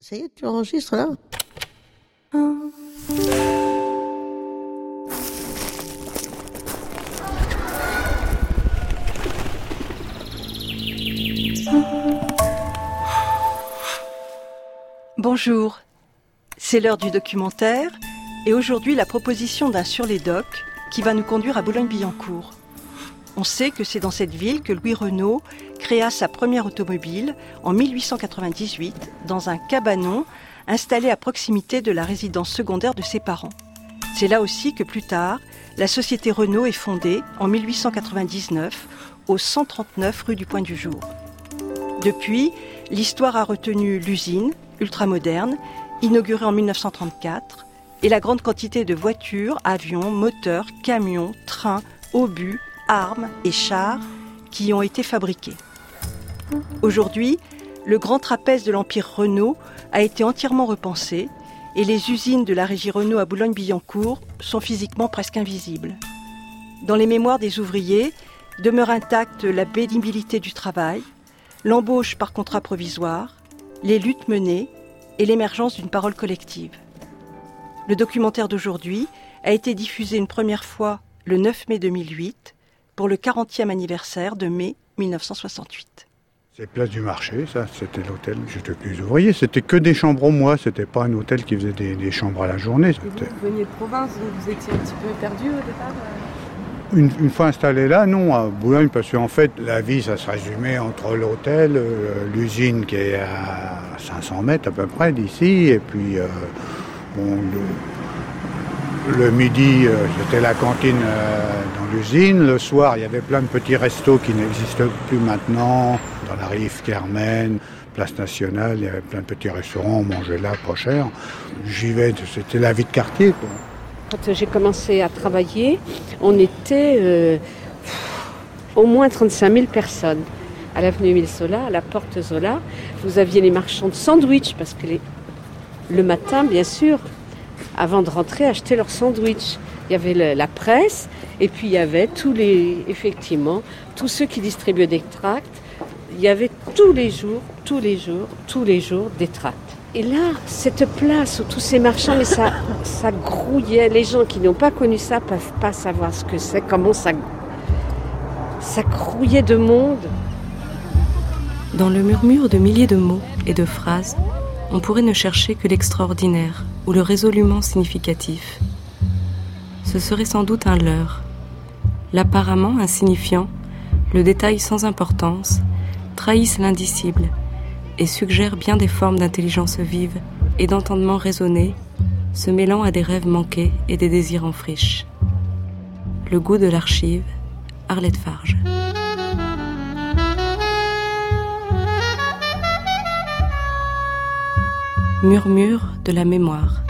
Ça y est, tu enregistres là ? Bonjour, c'est l'heure du documentaire et aujourd'hui la proposition d'un Sur les docks qui va nous conduire à Boulogne-Billancourt. On sait que c'est dans cette ville que Louis Renault créa sa première automobile en 1898 dans un cabanon installé à proximité de la résidence secondaire de ses parents. C'est là aussi que plus tard, la société Renault est fondée en 1899 au 139 rue du Point du Jour. Depuis, l'histoire a retenu l'usine, ultramoderne, inaugurée en 1934, et la grande quantité de voitures, avions, moteurs, camions, trains, obus, armes et chars qui y ont été fabriqués. Aujourd'hui, le grand trapèze de l'empire Renault a été entièrement repensé et les usines de la régie Renault à Boulogne-Billancourt sont physiquement presque invisibles. Dans les mémoires des ouvriers demeure intacte la pénibilité du travail, l'embauche par contrat provisoire, les luttes menées et l'émergence d'une parole collective. Le documentaire d'aujourd'hui a été diffusé une première fois le 9 mai 2008 pour le 40e anniversaire de mai 1968. C'est Place du Marché, ça, c'était l'hôtel. J'étais plus ouvrier, c'était que des chambres au mois, c'était pas un hôtel qui faisait des chambres à la journée. Vous veniez de province, donc vous étiez un petit peu perdu au départ Une fois installé là, non, à Boulogne, parce qu'en fait, la vie, ça se résumait entre l'hôtel, l'usine qui est à 500 mètres à peu près d'ici, et puis le midi, c'était la cantine dans l'usine. Le soir, il y avait plein de petits restos qui n'existent plus maintenant. Dans la Rive Carmen, Place Nationale, il y avait plein de petits restaurants, on mangeait là, pas cher. J'y vais, c'était la vie de quartier, quoi. Quand j'ai commencé à travailler, on était au moins 35 000 personnes. À l'avenue Émile Zola, à la porte Zola, vous aviez les marchands de sandwich, parce que le matin, bien sûr, avant de rentrer, achetaient leurs sandwichs. Il y avait la presse, et puis il y avait tous ceux qui distribuaient des tracts. Il y avait tous les jours des tracts. Et là, cette place où tous ces marchands, mais ça grouillait. Les gens qui n'ont pas connu ça ne peuvent pas savoir ce que c'est, comment ça grouillait de monde. Dans le murmure de milliers de mots et de phrases, on pourrait ne chercher que l'extraordinaire ou le résolument significatif. Ce serait sans doute un leurre. L'apparemment insignifiant, le détail sans importance, trahissent l'indicible et suggèrent bien des formes d'intelligence vive et d'entendement raisonné, se mêlant à des rêves manqués et des désirs en friche. Le goût de l'archive, Arlette Farge. Murmure de la mémoire.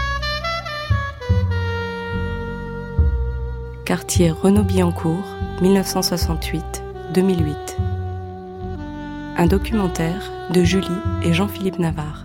Quartier Renault-Billancourt, 1968-2008. Un documentaire de Julie et Jean-Philippe Navarre.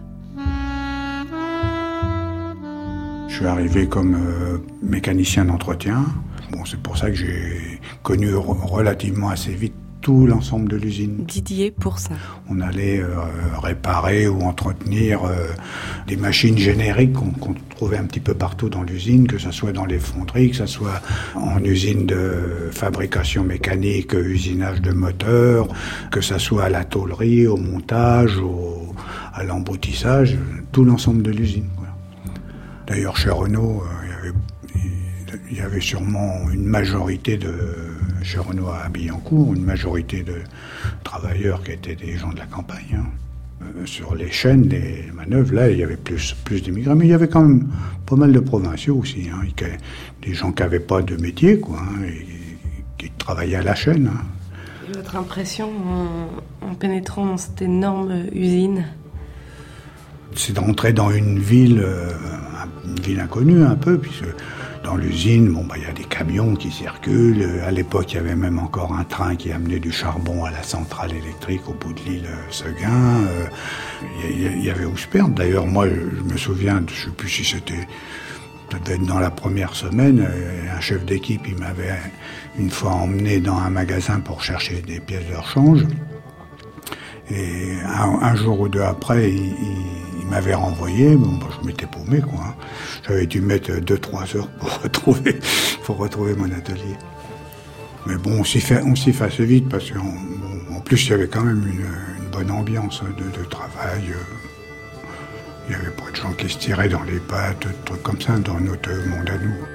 Je suis arrivé comme mécanicien d'entretien. C'est pour ça que j'ai connu relativement assez vite tout l'ensemble de l'usine. Didier Pourcin. On allait réparer ou entretenir des machines génériques qu'on trouvait un petit peu partout dans l'usine, que ce soit dans les fonderies, que ce soit en usine de fabrication mécanique, usinage de moteurs, que ce soit à la tôlerie, au montage, à l'emboutissage, tout l'ensemble de l'usine. Voilà. D'ailleurs, chez Renault, il y avait sûrement une majorité chez Renault à Billancourt, une majorité de travailleurs qui étaient des gens de la campagne. Sur les chaînes, les manœuvres, là, il y avait plus d'immigrés, mais il y avait quand même pas mal de provinciaux aussi, des gens qui n'avaient pas de métier, et qui travaillaient à la chaîne. Et votre impression en pénétrant dans cette énorme usine ? C'est d'entrer dans une ville inconnue un peu, puisque dans l'usine, il y a des camions qui circulent. À l'époque, il y avait même encore un train qui amenait du charbon à la centrale électrique au bout de l'île Seguin. Il y avait où se perdre. D'ailleurs, moi, je me souviens, je ne sais plus si c'était peut-être dans la première semaine, un chef d'équipe, il m'avait une fois emmené dans un magasin pour chercher des pièces de rechange. Et un jour ou deux après, il m'avait renvoyé, je m'étais paumé, quoi. Hein. J'avais dû mettre 2-3 heures pour retrouver mon atelier. Mais bon, on s'y fait assez vite, parce qu'en plus, il y avait quand même une bonne ambiance de travail. Il n'y avait pas de gens qui se tiraient dans les pattes, des trucs comme ça, dans notre monde à nous.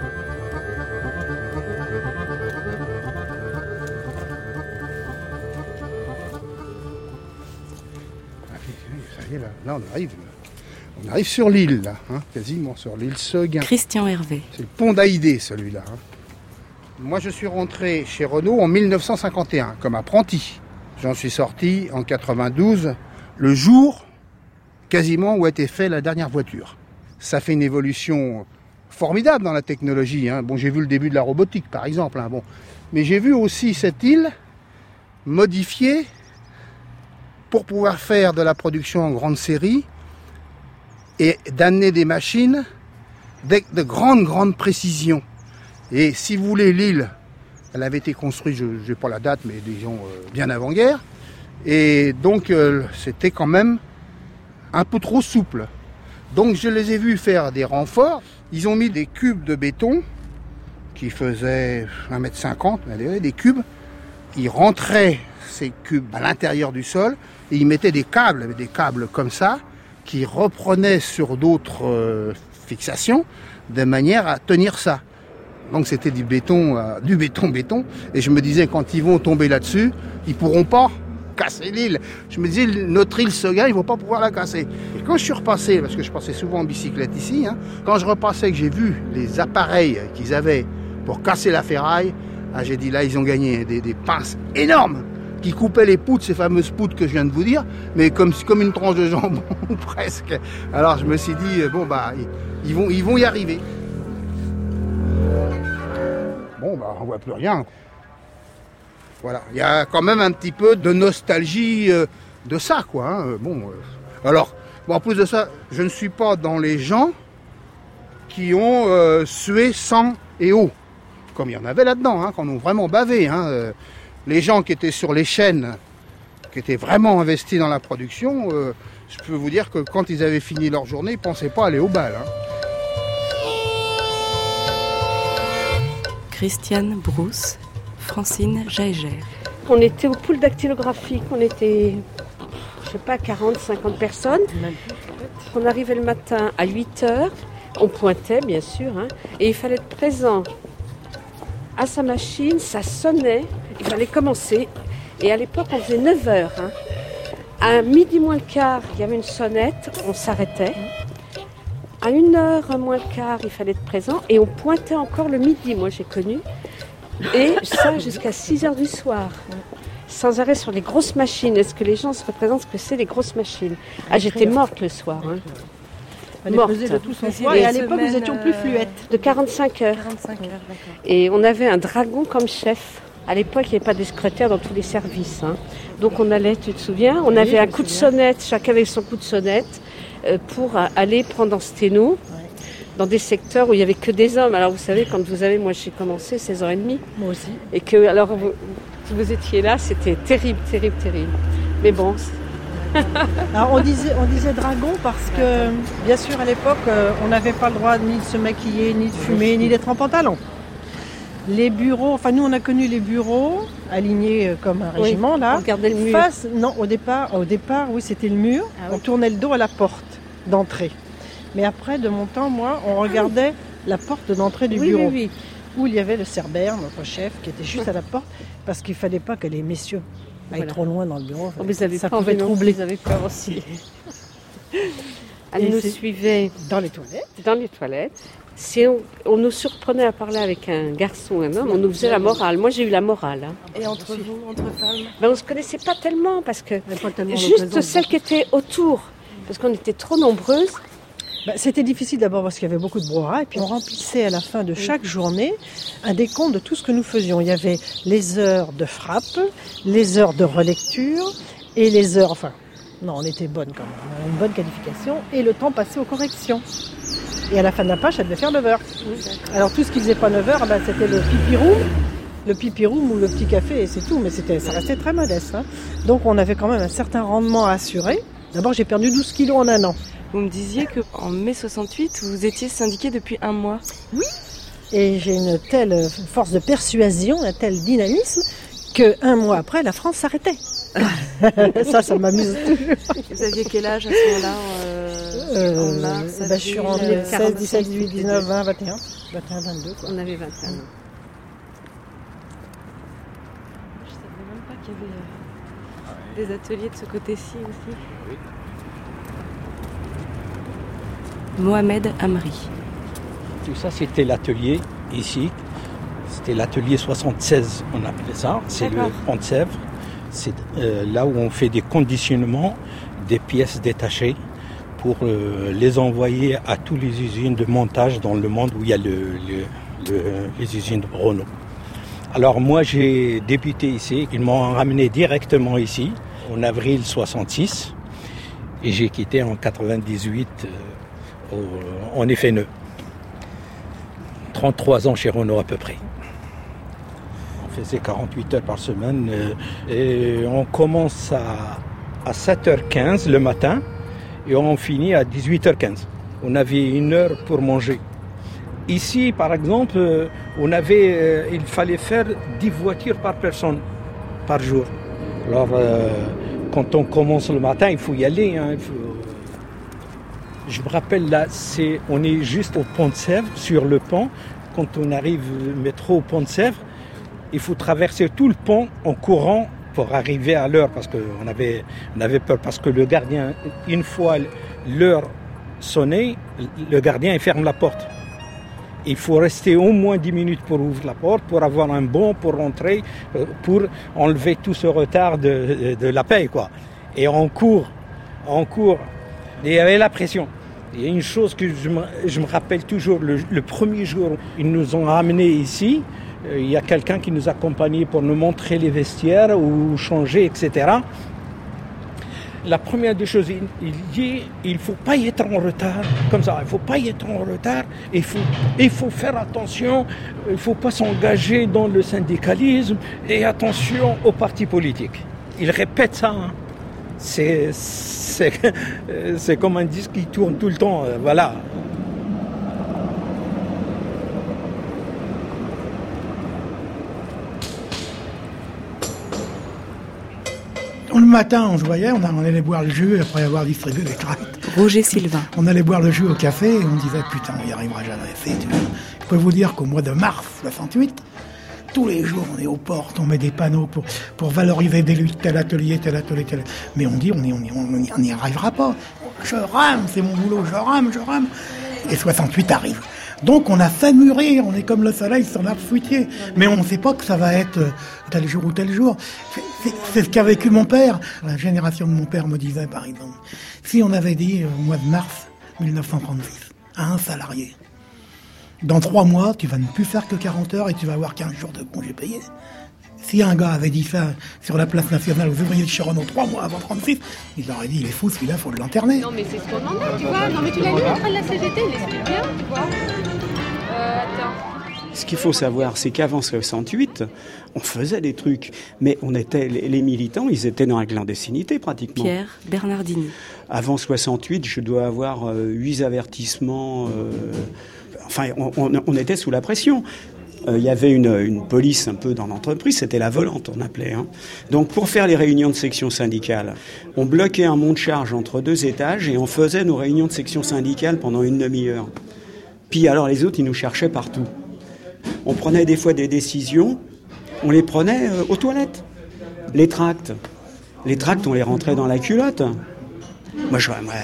Ça y est, là on arrive sur l'île, là, hein, quasiment sur l'île Seguin. Christian Hervé. C'est le pont d'Aïdé, celui-là. Hein. Moi, je suis rentré chez Renault en 1951, comme apprenti. J'en suis sorti en 92, le jour quasiment où a été faite la dernière voiture. Ça fait une évolution formidable dans la technologie. Hein. Bon, j'ai vu le début de la robotique, par exemple. Hein, bon. Mais j'ai vu aussi cette île modifiée pour pouvoir faire de la production en grande série et d'amener des machines de grande précision. Et si vous voulez, l'île, elle avait été construite, je n'ai pas la date, mais disons bien avant-guerre. Et donc, c'était quand même un peu trop souple. Donc, je les ai vus faire des renforts. Ils ont mis des cubes de béton qui faisaient 1,50 m, des cubes. Ils rentraient ces cubes à l'intérieur du sol et ils mettaient des câbles comme ça, qui reprenaient sur d'autres fixations de manière à tenir ça. Donc c'était du béton. Et je me disais, quand ils vont tomber là-dessus, ils pourront pas casser l'île. Je me disais, notre île Seguin, ils vont pas pouvoir la casser. Et quand je suis repassé, parce que je passais souvent en bicyclette ici, hein, quand je repassais, que j'ai vu les appareils qu'ils avaient pour casser la ferraille, j'ai dit là, ils ont gagné des pinces énormes qui coupaient les poutres, ces fameuses poutres que je viens de vous dire, mais comme une tranche de jambon, presque. Alors je me suis dit, ils vont y arriver. Bon, on voit plus rien. Voilà, il y a quand même un petit peu de nostalgie de ça, quoi. Hein. Alors, en plus de ça, je ne suis pas dans les gens qui ont sué sang et eau, comme il y en avait là-dedans, hein, qu'on a vraiment bavé. Hein. Les gens qui étaient sur les chaînes, qui étaient vraiment investis dans la production, je peux vous dire que quand ils avaient fini leur journée, ils ne pensaient pas aller au bal. Hein. Christiane Brousse, Francine Jaeger. On était au pool dactylographique, on était, 40, 50 personnes. On arrivait le matin à 8h, on pointait bien sûr, hein, et il fallait être présent à sa machine, ça sonnait, il fallait commencer. Et à l'époque, on faisait 9h. Hein. À midi moins le quart, il y avait une sonnette, on s'arrêtait. À 1h moins le quart, il fallait être présent et on pointait encore le midi, moi j'ai connu. Et ça jusqu'à 6h du soir. Sans arrêt sur les grosses machines. Est-ce que les gens se représentent ce que c'est les grosses machines ? J'étais morte le soir. Hein. Elle faisait de tout son poids et à l'époque nous étions plus fluettes. De 45 heures. 45 heures, d'accord. Et on avait un dragon comme chef. À l'époque, il n'y avait pas de secrétaire dans tous les services. Hein. Donc on allait, tu te souviens ? On avait un coup de sonnette, chacun avait son coup de sonnette, pour aller prendre en sténo dans des secteurs où il n'y avait que des hommes. Alors vous savez, quand vous avez, moi j'ai commencé 16h30. Moi aussi. Et que, alors vous étiez là, c'était terrible. Mais bon. Alors on disait dragon parce que, bien sûr, à l'époque, on n'avait pas le droit ni de se maquiller, ni de fumer, ni d'être en pantalon. Les bureaux, enfin nous on a connu les bureaux alignés comme un régiment là. On regardait le mur. Au départ, oui, c'était le mur. Ah, oui. On tournait le dos à la porte d'entrée. Mais après, de mon temps, moi, on regardait la porte d'entrée du bureau. Oui. Où il y avait le Cerbère, notre chef, qui était juste à la porte, parce qu'il ne fallait pas que les messieurs aillent trop loin dans le bureau. Ça pouvait troubler. Vous avez peur aussi. Elle nous suivait dans les toilettes. Si on nous surprenait à parler avec un garçon ou un homme, on nous faisait la morale. Moi, j'ai eu la morale. Hein. Et entre vous, entre femmes ? On ne se connaissait pas tellement, parce que juste celles qui étaient autour, parce qu'on était trop nombreuses. C'était difficile d'abord parce qu'il y avait beaucoup de brouhaha, et puis on remplissait à la fin de chaque journée un décompte de tout ce que nous faisions. Il y avait les heures de frappe, les heures de relecture, et les heures... on était bonnes quand même, on avait une bonne qualification, et le temps passé aux corrections. Et à la fin de la page, elle devait faire 9h. Alors tout ce qui faisait pas 9h, c'était le pipi room ou le petit café, et c'est tout. Mais ça restait très modeste. Hein. Donc on avait quand même un certain rendement à assurer. D'abord, j'ai perdu 12 kilos en un an. Vous me disiez qu'en mai 68, vous étiez syndiqué depuis 1 mois. Oui. Et j'ai une telle force de persuasion, un tel dynamisme, que 1 mois après, la France s'arrêtait. ça m'amuse toujours. Vous aviez quel âge à ce moment-là en mars, je suis rentrée 16, 17, 18, 19, 20, 21. 21, 22, quoi. On avait 21 ans. Je savais même pas qu'il y avait des ateliers de ce côté-ci aussi. Mohamed Amri. Tout ça, c'était l'atelier ici. C'était l'atelier 76, on appelait ça. C'est le Pont de Sèvres. C'est là où on fait des conditionnements des pièces détachées pour les envoyer à toutes les usines de montage dans le monde où il y a les usines Renault. Alors moi, j'ai débuté ici. Ils m'ont ramené directement ici, en avril 66. Et j'ai quitté en 98 en FNE. 33 ans chez Renault à peu près. On faisait 48 heures par semaine et on commence à 7h15 le matin et on finit à 18h15. On avait 1 heure pour manger. Ici, par exemple, il fallait faire 10 voitures par personne par jour. Alors, quand on commence le matin, il faut y aller. Je me rappelle là, on est juste au Pont de Sèvres, sur le pont. Quand on arrive le métro au Pont de Sèvres, il faut traverser tout le pont en courant pour arriver à l'heure parce qu'on avait peur. Parce que le gardien, une fois l'heure sonnée, le gardien il ferme la porte. Il faut rester au moins 10 minutes pour ouvrir la porte, pour avoir un bon, pour rentrer, pour enlever tout ce retard de la paye, quoi. Et on court. Et il y avait la pression. Il y a une chose que je me rappelle toujours, le premier jour, ils nous ont ramenés ici. Il y a quelqu'un qui nous accompagnait pour nous montrer les vestiaires ou changer, etc. La première des choses, il dit, il ne faut pas y être en retard, comme ça, il ne faut pas y être en retard, il faut faire attention, il ne faut pas s'engager dans le syndicalisme et attention aux partis politiques. Il répète ça, hein. C'est comme un disque qui tourne tout le temps, voilà. Le matin, on se voyait, on allait boire le jus après avoir distribué les tracts. Roger Sylvain. On allait boire le jus au café et on disait putain, on n'y arrivera jamais. Je peux vous dire qu'au mois de mars 68, tous les jours, on est aux portes, on met des panneaux pour valoriser des luttes, tel atelier. Mais on dit, on n'y arrivera pas. Je rame, c'est mon boulot, je rame. Et 68 arrive. Donc on a fait mûrir, on est comme le soleil sur l'arbre fruitier. Mais on ne sait pas que ça va être tel jour ou tel jour. C'est ce qu'a vécu mon père. La génération de mon père me disait, par exemple, si on avait dit au mois de mars 1936 à un salarié, dans 3 mois, tu vas ne plus faire que 40 heures et tu vas avoir 15 jours de congé payé. Si un gars avait dit ça sur la place nationale aux ouvriers de chez Renault 3 mois avant 36, il aurait dit, il est fou, celui-là, faut l'interner. Non, mais c'est ce qu'on demandait, tu vois. Non, mais tu l'as lu en train de la CGT, il explique bien, tu vois. Attends. Ce qu'il faut savoir, c'est qu'avant 68, on faisait des trucs, mais on était les militants, ils étaient dans la clandestinité pratiquement. Pierre Bernardini. Avant 68, je dois avoir 8 avertissements. Enfin, on était sous la pression. Il y avait une police un peu dans l'entreprise, c'était la volante, on appelait. Hein. Donc pour faire les réunions de section syndicale, on bloquait un monte-charge entre 2 étages et on faisait nos réunions de section syndicale pendant une demi-heure. Puis alors les autres, ils nous cherchaient partout. On prenait des fois des décisions, on les prenait aux toilettes. Les tracts, on les rentrait dans la culotte. Moi,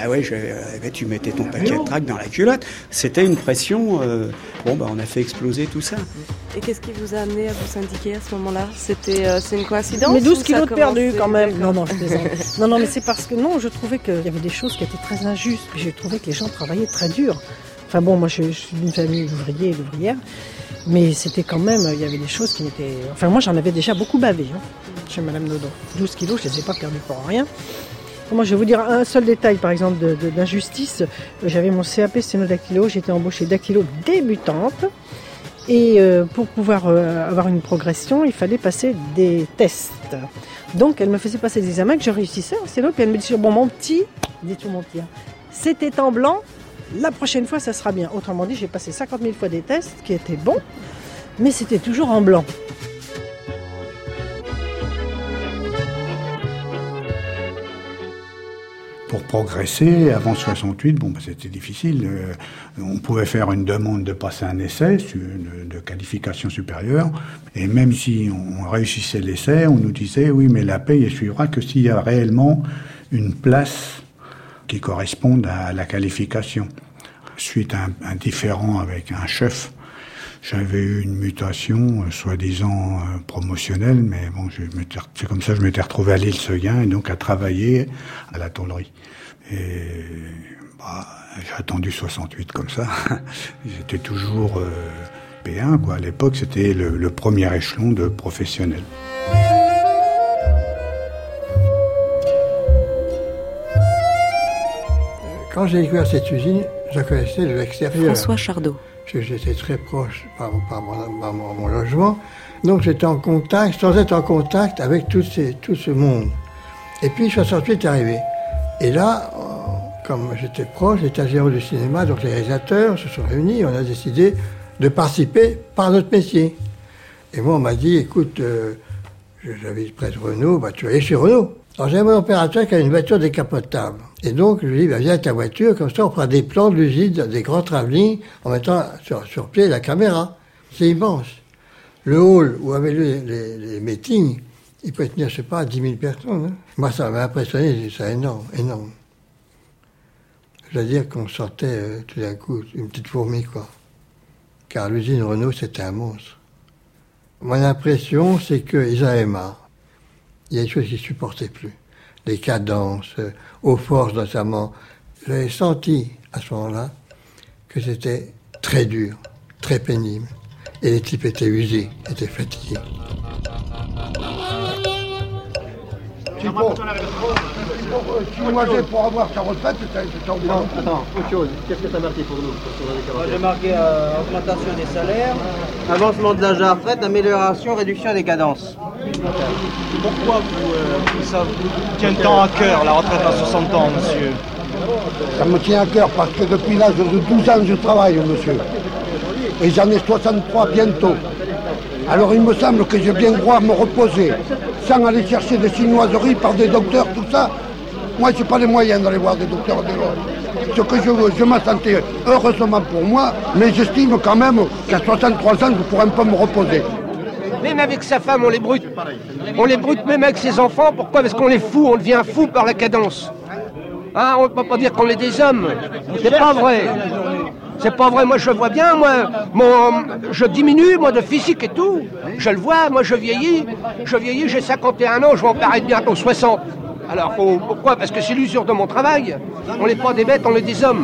tu mettais ton paquet de tracts dans la culotte. C'était une pression. On a fait exploser tout ça. Et qu'est-ce qui vous a amené à vous syndiquer à ce moment-là ? C'est une coïncidence ? Mais 12 kilos de perdu quand même. Non, je plaisante. Non, mais c'est parce que je trouvais qu'il y avait des choses qui étaient très injustes. Puis j'ai trouvé que les gens travaillaient très dur. Enfin bon, moi je suis d'une famille d'ouvriers et d'ouvrières. Mais c'était quand même, il y avait des choses qui étaient... Enfin moi j'en avais déjà beaucoup bavé chez Madame Nodon. 12 kilos, je ne les ai pas perdus pour rien. Moi, je vais vous dire un seul détail, par exemple, d'injustice. J'avais mon CAP sténodactylo, j'étais embauchée dactylo débutante. Et pour pouvoir avoir une progression, il fallait passer des tests. Donc, elle me faisait passer des examens que je réussissais en sténo. Puis elle me disait, bon, mon petit, dis-tu mon petit, c'était en blanc, la prochaine fois ça sera bien. Autrement dit, j'ai passé 50 000 fois des tests qui étaient bons, mais c'était toujours en blanc. Pour progresser, avant 68, c'était difficile. On pouvait faire une demande de passer un essai de qualification supérieure. Et même si on réussissait l'essai, on nous disait, oui, mais la paye ne suivra que s'il y a réellement une place qui corresponde à la qualification. Suite à un différend avec un chef, j'avais eu une mutation, soi-disant promotionnelle, mais bon, c'est comme ça que je m'étais retrouvé à l'île Seguin et donc à travailler à la tôlerie. Et j'ai attendu 68 comme ça. J'étais toujours P1, quoi. À l'époque, c'était le premier échelon de professionnel. Quand j'ai découvert cette usine, je connaissais de l'extérieur. François Chardot. J'étais très proche par mon logement. Donc j'étais en contact, sans être en contact avec tout ce monde. Et puis 68 est arrivé. Et là, comme j'étais proche, j'étais agent du cinéma, donc les réalisateurs se sont réunis, on a décidé de participer par notre métier. Et moi on m'a dit, écoute, j'avais près de Renault, tu vas aller chez Renault. Alors j'avais mon opérateur qui avait une voiture décapotable. Et donc je lui ai dit, viens avec ta voiture, comme ça on fera des plans de l'usine, des grands travelling, en mettant sur pied la caméra. C'est immense. Le hall où avaient lieu les meetings, il peut tenir, je sais pas, 10 000 personnes. Hein. Moi ça m'a impressionné, c'est énorme, énorme. Je veux dire qu'on sentait tout d'un coup une petite fourmi, quoi. Car l'usine Renault, c'était un monstre. Mon impression, c'est qu'ils avaient marre. Il y a des choses qu'ils ne supportaient plus. Les cadences, aux forces notamment. J'avais senti à ce moment-là que c'était très dur, très pénible. Et les types étaient usés, étaient fatigués. Tu mangeais pour avoir ta retraite, c'était environ. Attends, autre chose. Qu'est-ce que tu as marqué pour nous? Moi, j'ai marqué augmentation des salaires, avancement de l'âge de la retraite, amélioration, réduction des cadences. Pourquoi ça vous tient tant à cœur, la retraite à 60 ans, monsieur? Ça me tient à cœur parce que depuis l'âge de 12 ans, je travaille, monsieur. Et j'en ai 63 bientôt. Alors il me semble que j'ai bien droit à me reposer, sans aller chercher des chinoiseries par des docteurs, tout ça. Moi, je n'ai pas les moyens d'aller voir des docteurs de l'autre. Ce que je veux, je m'en sentais heureusement pour moi, mais j'estime quand même qu'à 63 ans, je pourrais un peu me reposer. Même avec sa femme, on les brute. On les brute même avec ses enfants. Pourquoi? Parce qu'on les fout, on devient fou par la cadence. Hein, on ne peut pas dire qu'on est des hommes. C'est pas vrai. C'est pas vrai, moi je vois bien, je diminue, moi, de physique et tout. Je le vois, moi je vieillis, j'ai 51 ans, je vais en paraître bientôt 60. Alors pourquoi? Parce que c'est l'usure de mon travail. On n'est pas des bêtes, on est des hommes.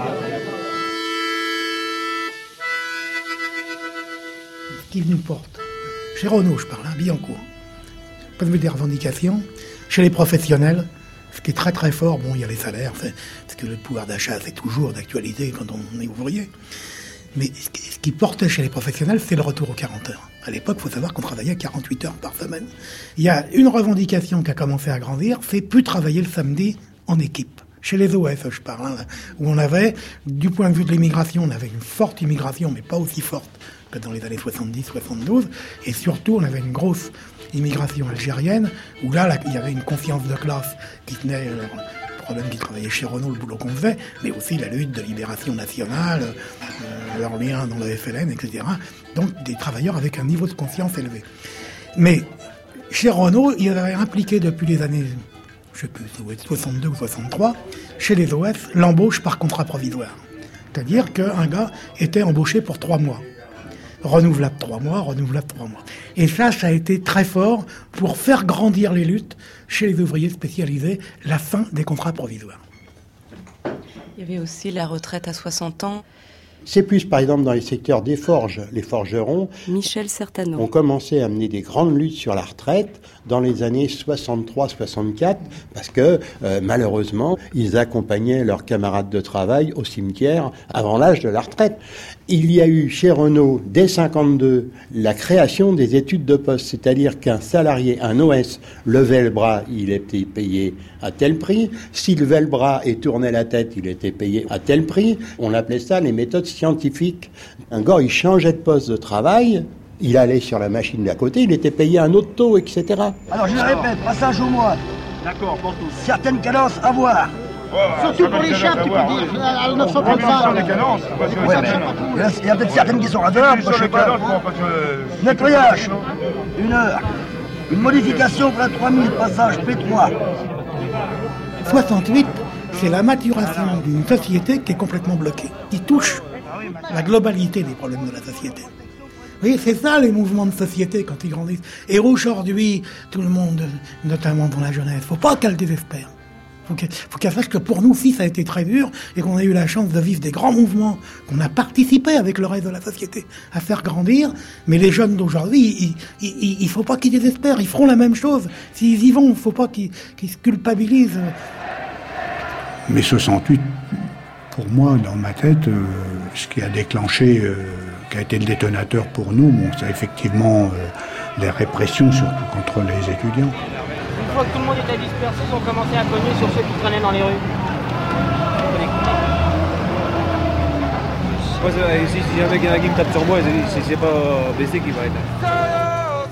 Ce qui nous porte, chez Renault je parle, Billancourt, pas de des revendications, chez les professionnels, ce qui est très très fort, bon, il y a les salaires, parce que le pouvoir d'achat, c'est toujours d'actualité quand on est ouvrier. Mais ce qui portait chez les professionnels, c'est le retour aux 40 heures. À l'époque, il faut savoir qu'on travaillait 48 heures par semaine. Il y a une revendication qui a commencé à grandir, c'est plus travailler le samedi en équipe. Chez les OS, je parle, où on avait, du point de vue de l'immigration, on avait une forte immigration, mais pas aussi forte que dans les années 70-72. Et surtout, on avait une grosse immigration algérienne, où là, il y avait une confiance de classe qui tenait le problème qui travaillait chez Renault, le boulot qu'on faisait, mais aussi la lutte de libération nationale, leur lien dans le FLN, etc. Donc des travailleurs avec un niveau de confiance élevé. Mais chez Renault, il y avait impliqué depuis les années, je sais plus, 62 ou 63, chez les OS, l'embauche par contrat provisoire. C'est-à-dire qu'un gars était embauché pour 3 mois. Renouvelable 3 mois, renouvelable 3 mois. Et ça a été très fort pour faire grandir les luttes chez les ouvriers spécialisés, la fin des contrats provisoires. Il y avait aussi la retraite à 60 ans. C'est plus, par exemple, dans les secteurs des forges. Les forgerons Michel Certano ont commencé à mener des grandes luttes sur la retraite dans les années 63-64 parce que, malheureusement, ils accompagnaient leurs camarades de travail au cimetière avant l'âge de la retraite. Il y a eu chez Renault, dès 52, la création des études de poste, c'est-à-dire qu'un salarié, un OS, levait le bras, il était payé à tel prix. S'il levait le bras et tournait la tête, il était payé à tel prix. On appelait ça les méthodes scientifiques. Un gars, il changeait de poste de travail, il allait sur la machine d'à côté, il était payé à un autre taux, etc. Alors je le répète, passage au mois. D'accord, pour tous. Certaines cadences à voir. Surtout pour les chefs, tu peux dire, à 935. Il y a peut-être certaines qui sont ravables, je sais pas. Nettoyage, 1 heure. Une modification pour la 3000, passage P3. 68, c'est la maturation d'une société qui est complètement bloquée, qui touche la globalité des problèmes de la société. Vous voyez, c'est ça les mouvements de société quand ils grandissent. Et aujourd'hui, tout le monde, notamment dans la jeunesse, faut pas qu'elle désespère. Faut qu'elle sache que pour nous aussi ça a été très dur et qu'on a eu la chance de vivre des grands mouvements, qu'on a participé avec le reste de la société à faire grandir. Mais les jeunes d'aujourd'hui, il faut pas qu'ils désespèrent, ils feront la même chose. S'ils y vont, il faut pas qu'ils se culpabilisent. Mais 68, pour moi, dans ma tête, ce qui a déclenché, qui a été le détonateur pour nous, bon, c'est effectivement les répressions, surtout contre les étudiants. Une fois que tout le monde était dispersé, ils ont commencé à cogner sur ceux qui traînaient dans les rues. Si un mec qui me tape sur moi, c'est pas BC qui va être là.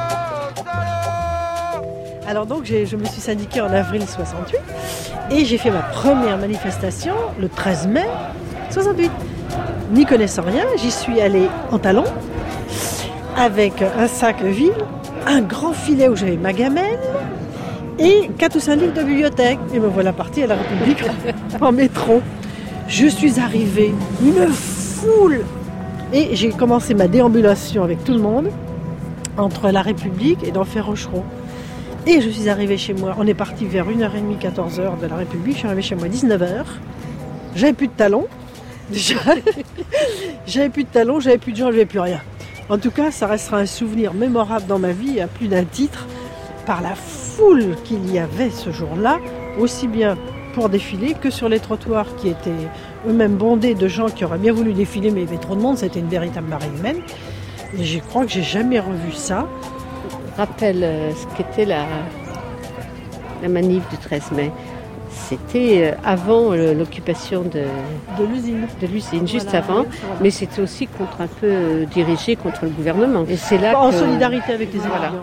Alors donc je me suis syndiquée en avril 68 et j'ai fait ma première manifestation le 13 mai 68. N'y connaissant rien, j'y suis allée en talons avec un sac vide, un grand filet où j'avais ma gamelle et 4 ou 5 livres de bibliothèque. Et me voilà partie à la République en métro. Je suis arrivée, une foule. Et j'ai commencé ma déambulation avec tout le monde entre la République et l'enfer Rochereau. Et je suis arrivée chez moi. On est parti vers 1h30, 14h de la République. Je suis arrivée chez moi à 19h. J'avais plus de talons. J'avais plus de talons, j'avais plus de jambes, j'avais plus rien. En tout cas, ça restera un souvenir mémorable dans ma vie, à plus d'un titre, par la foule qu'il y avait ce jour-là, aussi bien pour défiler que sur les trottoirs qui étaient eux-mêmes bondés de gens qui auraient bien voulu défiler, mais il y avait trop de monde, c'était une véritable marée humaine. Et je crois que j'ai jamais revu ça. Rappelle ce qu'était la manif du 13 mai. C'était avant l'occupation de l'usine, juste voilà, avant, mais c'était aussi contre un peu dirigé contre le gouvernement. Et c'est là en solidarité avec les étudiants. Voilà.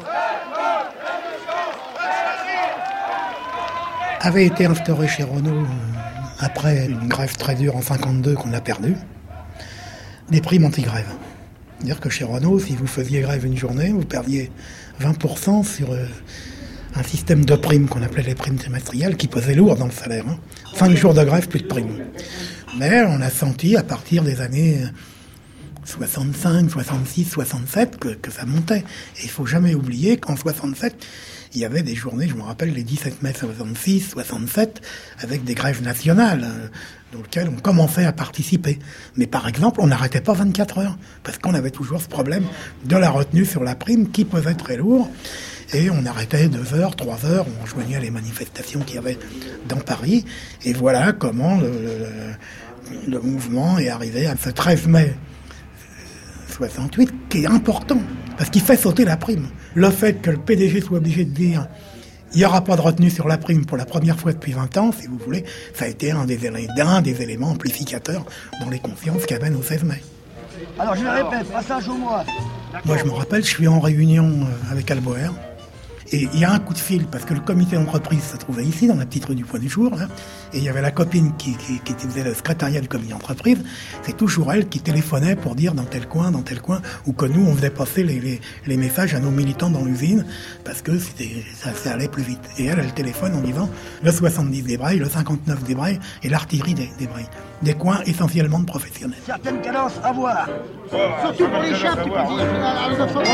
Avait été instauré chez Renault, après une grève très dure en 52 qu'on a perdue, des primes anti-grève. C'est-à-dire que chez Renault, si vous faisiez grève une journée, vous perdiez 20% sur un système de primes qu'on appelait les primes trimestrielles qui pesait lourd dans le salaire. 5 jours de grève, plus de primes. Mais on a senti à partir des années 65, 66, 67 que ça montait. Et il ne faut jamais oublier qu'en 67, il y avait des journées, je me rappelle les 17 mai 66, 67, avec des grèves nationales dans lesquelles on commençait à participer. Mais par exemple, on n'arrêtait pas 24 heures, parce qu'on avait toujours ce problème de la retenue sur la prime qui pesait très lourd. Et on arrêtait 2 heures, 3 heures, on rejoignait les manifestations qu'il y avait dans Paris. Et voilà comment le mouvement est arrivé à ce 13 mai 68, qui est important, parce qu'il fait sauter la prime. Le fait que le PDG soit obligé de dire il n'y aura pas de retenue sur la prime pour la première fois depuis 20 ans, si vous voulez, ça a été un des éléments amplificateurs dans les confiances qu'il y avait au 16 mai. Alors je le répète, passage au mois. Moi je me rappelle, je suis en réunion avec Alboer, et il y a un coup de fil, parce que le comité d'entreprise se trouvait ici, dans la petite rue du Point du Jour, là, et il y avait la copine qui faisait le secrétariat du comité d'entreprise, c'est toujours elle qui téléphonait pour dire dans tel coin, ou que nous, on faisait passer les messages à nos militants dans l'usine, parce que ça allait plus vite. Et elle téléphone en disant le 70 des Brailles, le 59 des Brailles, et l'artillerie des Brailles. Des coins essentiellement de professionnels. Certaines cadences à voir. Surtout pour les chefs, tu peux dire, à 935.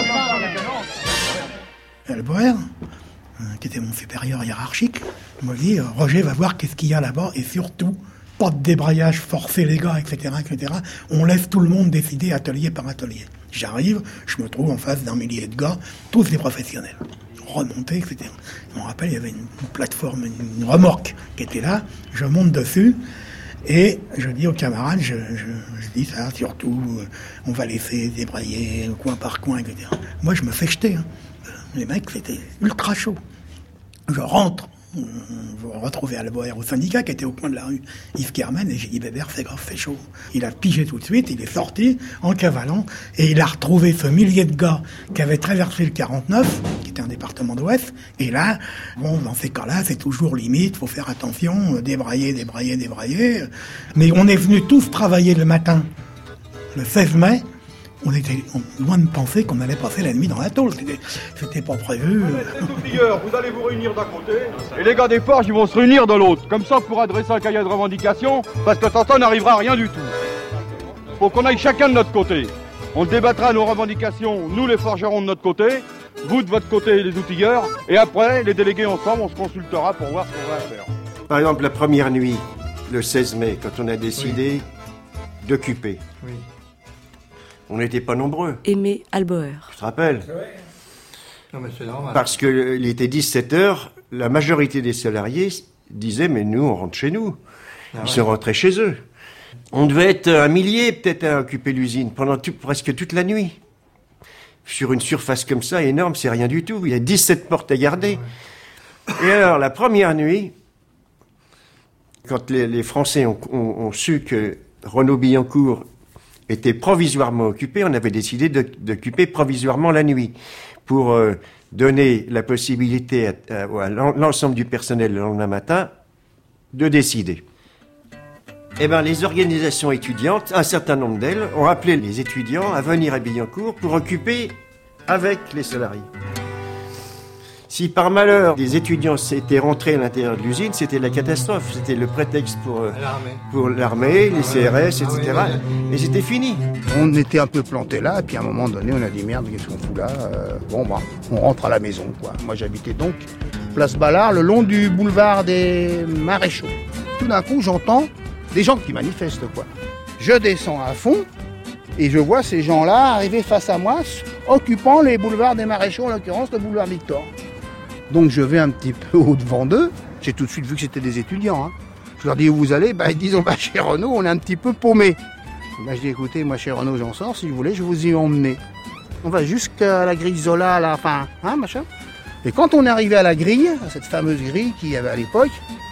Alboer, qui était mon supérieur hiérarchique, m'a dit Roger va voir qu'est-ce qu'il y a là-bas et surtout pas de débrayage, forcer les gars, etc., etc. On laisse tout le monde décider atelier par atelier. J'arrive, je me trouve en face d'un millier de gars, tous des professionnels. Remontés, etc. Je me rappelle, il y avait une plateforme, une remorque qui était là. Je monte dessus et je dis aux camarades, je dis ça, surtout, on va laisser débrayer coin par coin, etc. Moi, je me fais jeter. Hein. Les mecs, c'était ultra chaud. Je rentre. Je me retrouvais Alboer au syndicat qui était au coin de la rue Yves Kerman et j'ai dit Bébert, c'est grave, fait chaud. Il a pigé tout de suite, il est sorti en cavalant et il a retrouvé ce millier de gars qui avaient traversé le 49, qui était un département d'Ouest, et là, bon, dans ces cas-là, c'est toujours limite, faut faire attention, débrayer. Mais on est venus tous travailler le matin, le 16 mai. On était loin de penser qu'on allait passer la nuit dans la tôle. C'était pas prévu. Vous allez vous réunir d'un côté, et les gars des forges, ils vont se réunir de l'autre. Comme ça, pour adresser un cahier de revendications, parce que tantôt, on n'arrivera à rien du tout. Faut qu'on aille chacun de notre côté. On débattra nos revendications, nous les forgerons de notre côté, vous de votre côté les outilleurs, et après, les délégués ensemble, on se consultera pour voir ce qu'on va faire. Par exemple, la première nuit, le 16 mai, quand on a décidé d'occuper. Oui. On n'était pas nombreux. Aimé Alboer. Je te rappelle. Non, mais c'est normal. Parce qu'il était 17h, la majorité des salariés disaient, mais nous, on rentre chez nous. Ils sont rentrés chez eux. On devait être 1 millier, peut-être, à occuper l'usine, pendant presque toute la nuit. Sur une surface comme ça, énorme, c'est rien du tout. Il y a 17 portes à garder. Et alors, la première nuit, quand les Français ont su que Renault-Billancourt était provisoirement occupé, on avait décidé d'occuper provisoirement la nuit pour donner la possibilité à l'ensemble du personnel le lendemain matin de décider. Eh bien, les organisations étudiantes, un certain nombre d'elles, ont appelé les étudiants à venir à Billancourt pour occuper avec les salariés. Si par malheur des étudiants s'étaient rentrés à l'intérieur de l'usine, c'était la catastrophe. C'était le prétexte pour l'armée, les CRS, etc. Et c'était fini. On était un peu plantés là, et puis à un moment donné, on a dit merde, qu'est-ce qu'on fout là ? On rentre à la maison, quoi. Moi, j'habitais donc place Ballard, le long du boulevard des Maréchaux. Tout d'un coup, j'entends des gens qui manifestent, quoi. Je descends à fond et je vois ces gens-là arriver face à moi, occupant les boulevards des Maréchaux, en l'occurrence le boulevard Victor. Donc je vais un petit peu au-devant d'eux. J'ai tout de suite vu que c'était des étudiants. Hein. Je leur dis où vous allez ? Ils disent on va chez Renault, on est un petit peu paumés. Je dis écoutez, moi chez Renault j'en sors, si vous voulez, je vous y emmener. On va jusqu'à la grille Zola, là, enfin, hein, machin. Et quand on est arrivé à la grille, à cette fameuse grille qu'il y avait à l'époque,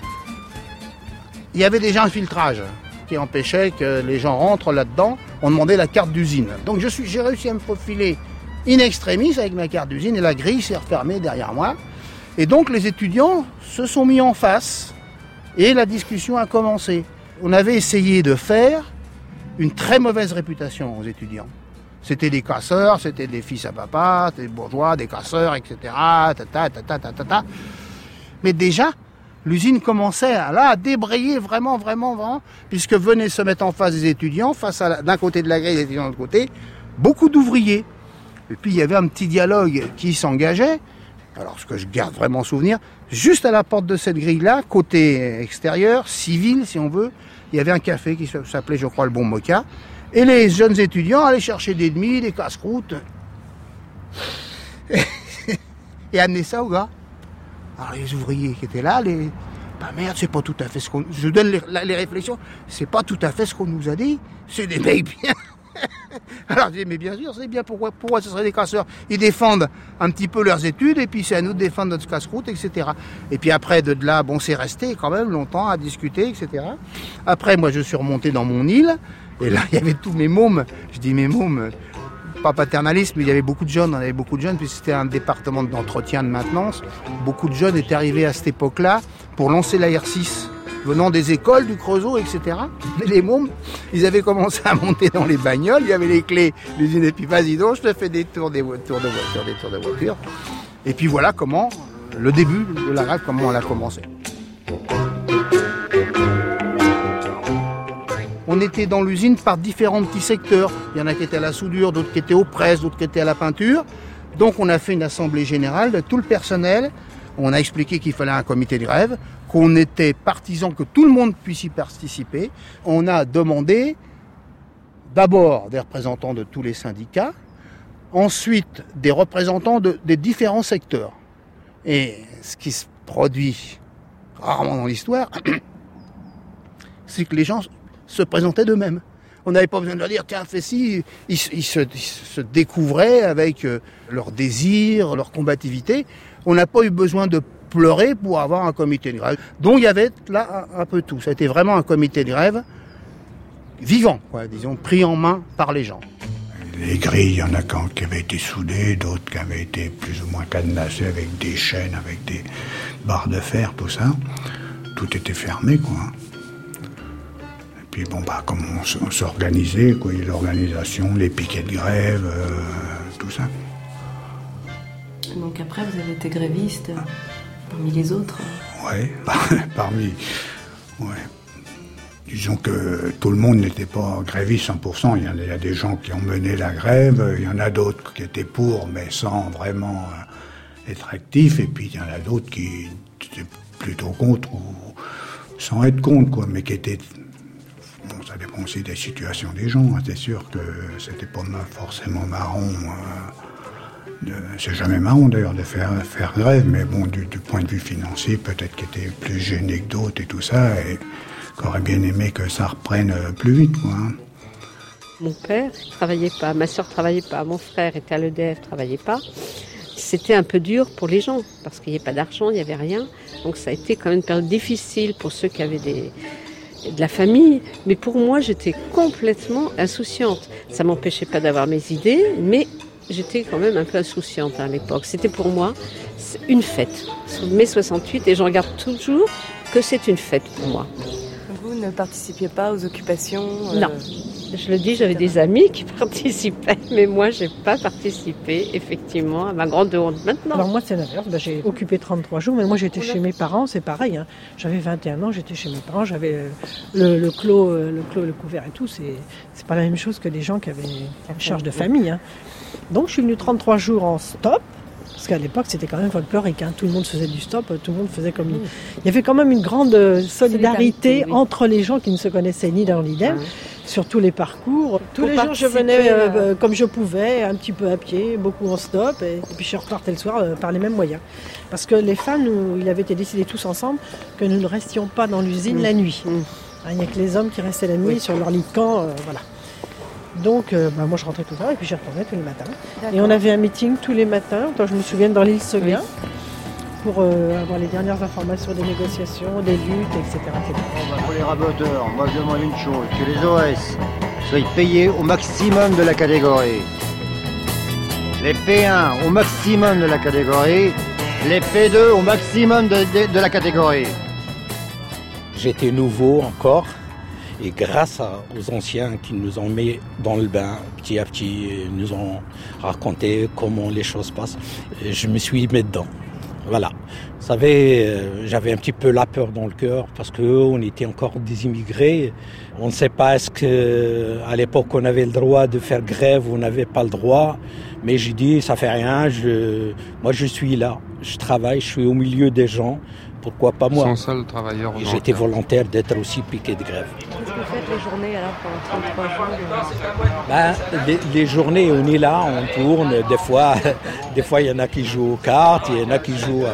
il y avait déjà un filtrage qui empêchait que les gens rentrent là-dedans. On demandait la carte d'usine. Donc j'ai réussi à me faufiler in extremis avec ma carte d'usine et la grille s'est refermée derrière moi. Et donc les étudiants se sont mis en face et la discussion a commencé. On avait essayé de faire une très mauvaise réputation aux étudiants. C'était des casseurs, c'était des fils à papa, des bourgeois, des casseurs, etc. Mais déjà, l'usine commençait à débrayer vraiment, puisque venaient se mettre en face des étudiants, d'un côté de la grille, les étudiants de l'autre côté, beaucoup d'ouvriers. Et puis il y avait un petit dialogue qui s'engageait. Alors, ce que je garde vraiment souvenir, juste à la porte de cette grille-là, côté extérieur, civil, si on veut, il y avait un café qui s'appelait, je crois, le Bon Mocha. Et les jeunes étudiants allaient chercher des demi, des casse-croûtes. Et amener ça aux gars. Alors, les ouvriers qui étaient là, merde, c'est pas tout à fait ce qu'on... Je donne les réflexions. C'est pas tout à fait ce qu'on nous a dit. C'est des mecs bien... Alors je dis, mais bien sûr, c'est bien, pourquoi ce seraient des casseurs ? Ils défendent un petit peu leurs études, et puis c'est à nous de défendre notre casse-croûte, etc. Et puis après, de là, c'est resté quand même longtemps à discuter, etc. Après, moi, je suis remonté dans mon île, et là, il y avait tous mes mômes. Je dis mes mômes, pas paternaliste, mais il y avait beaucoup de jeunes, puisque c'était un département d'entretien, de maintenance. Beaucoup de jeunes étaient arrivés à cette époque-là pour lancer la R6. Venant des écoles, du Creusot, etc. Et les mômes, ils avaient commencé à monter dans les bagnoles, il y avait les clés, l'usine, et puis vas-y donc, je te fais des tours de voiture. Et puis voilà comment, le début de la grève, comment on a commencé. On était dans l'usine par différents petits secteurs. Il y en a qui étaient à la soudure, d'autres qui étaient aux presses, d'autres qui étaient à la peinture. Donc on a fait une assemblée générale de tout le personnel On a expliqué qu'il fallait un comité de grève, qu'on était partisans que tout le monde puisse y participer. On a demandé d'abord des représentants de tous les syndicats, ensuite des représentants des différents secteurs. Et ce qui se produit rarement dans l'histoire, c'est que les gens se présentaient d'eux-mêmes. On n'avait pas besoin de leur dire, tiens, fais ci. Ils se découvraient avec leur désir, leur combativité. On n'a pas eu besoin de pleurer pour avoir un comité de grève. Donc il y avait là un peu tout. Ça a été vraiment un comité de grève vivant, quoi, disons, pris en main par les gens. Les grilles, il y en a qui avaient été soudées, d'autres qui avaient été plus ou moins cadenassées avec des chaînes, avec des barres de fer, tout ça. Tout était fermé, quoi. Et puis bon, comment on s'organisait, quoi, l'organisation, les piquets de grève, tout ça. Donc après, vous avez été gréviste parmi les autres. Ouais, ouais. Disons que tout le monde n'était pas gréviste 100%. Il y a des gens qui ont mené la grève, il y en a d'autres qui étaient pour, mais sans vraiment être actifs, et puis il y en a d'autres qui étaient plutôt contre, ou sans être contre, quoi, mais qui étaient... Bon, ça dépend aussi des situations des gens, hein. C'est sûr que c'était pas forcément marrant. C'est jamais marrant d'ailleurs de faire grève, mais bon, du point de vue financier, peut-être qu'il était plus gêné que d'autres et tout ça, et qu'aurait bien aimé que ça reprenne plus vite, quoi. Hein. Mon père ne travaillait pas, ma soeur ne travaillait pas, mon frère était à l'EDF, ne travaillait pas. C'était un peu dur pour les gens, parce qu'il n'y avait pas d'argent, il n'y avait rien. Donc ça a été quand même une période difficile pour ceux qui avaient de la famille. Mais pour moi, j'étais complètement insouciante. Ça ne m'empêchait pas d'avoir mes idées, mais j'étais quand même un peu insouciante à l'époque. C'était pour moi une fête. Mai 68, et je regarde toujours que c'est une fête pour moi. Vous ne participiez pas aux occupations Non. Je le dis, j'avais des amis qui participaient, mais moi, je n'ai pas participé, effectivement, à ma grande honte maintenant. Alors moi, c'est l'inverse. J'ai occupé 33 jours, mais moi, j'étais chez mes parents, c'est pareil. Hein. J'avais 21 ans, j'étais chez mes parents, j'avais le clos, le couvert et tout. C'est pas la même chose que des gens qui avaient une charge de famille. Hein. Donc, je suis venue 33 jours en stop. Parce qu'à l'époque, c'était quand même folklorique. Hein. Tout le monde faisait du stop, tout le monde faisait comme... Il y avait quand même une grande solidarité oui. Entre les gens qui ne se connaissaient ni d'Henri d'Hem, sur tous les parcours. Tous les jours, je venais comme je pouvais, un petit peu à pied, beaucoup en stop, et puis je repartais le soir par les mêmes moyens. Parce que les femmes, il avait été décidé tous ensemble que nous ne restions pas dans l'usine la nuit. Il n'y a que les hommes qui restaient la nuit sur leur lit de camp, voilà. Donc, moi, je rentrais tout le temps et puis j'y retournais tous les matins. D'accord. Et on avait un meeting tous les matins, quand je me souviens, dans l'île Seguin, pour avoir les dernières informations des négociations, des luttes, etc. Pour les raboteurs, moi, je demande une chose, que les OS soient payés au maximum de la catégorie. Les P1 au maximum de la catégorie, les P2 au maximum de la catégorie. J'étais nouveau encore. Et grâce aux anciens qui nous ont mis dans le bain, petit à petit, nous ont raconté comment les choses passent, je me suis mis dedans. Voilà. Vous savez, j'avais un petit peu la peur dans le cœur parce qu'on était encore des immigrés. On ne sait pas est-ce qu'à l'époque on avait le droit de faire grève ou on n'avait pas le droit. Mais j'ai dit, ça fait rien, moi je suis là, je travaille, je suis au milieu des gens. Pourquoi pas moi? Son seul travailleur volontaire. J'étais volontaire d'être aussi piqué de grève. Qu'est-ce que vous faites les journées alors pendant 33 jours Les journées, on est là, on tourne. Des fois, il y en a qui jouent aux cartes, il y en a qui jouent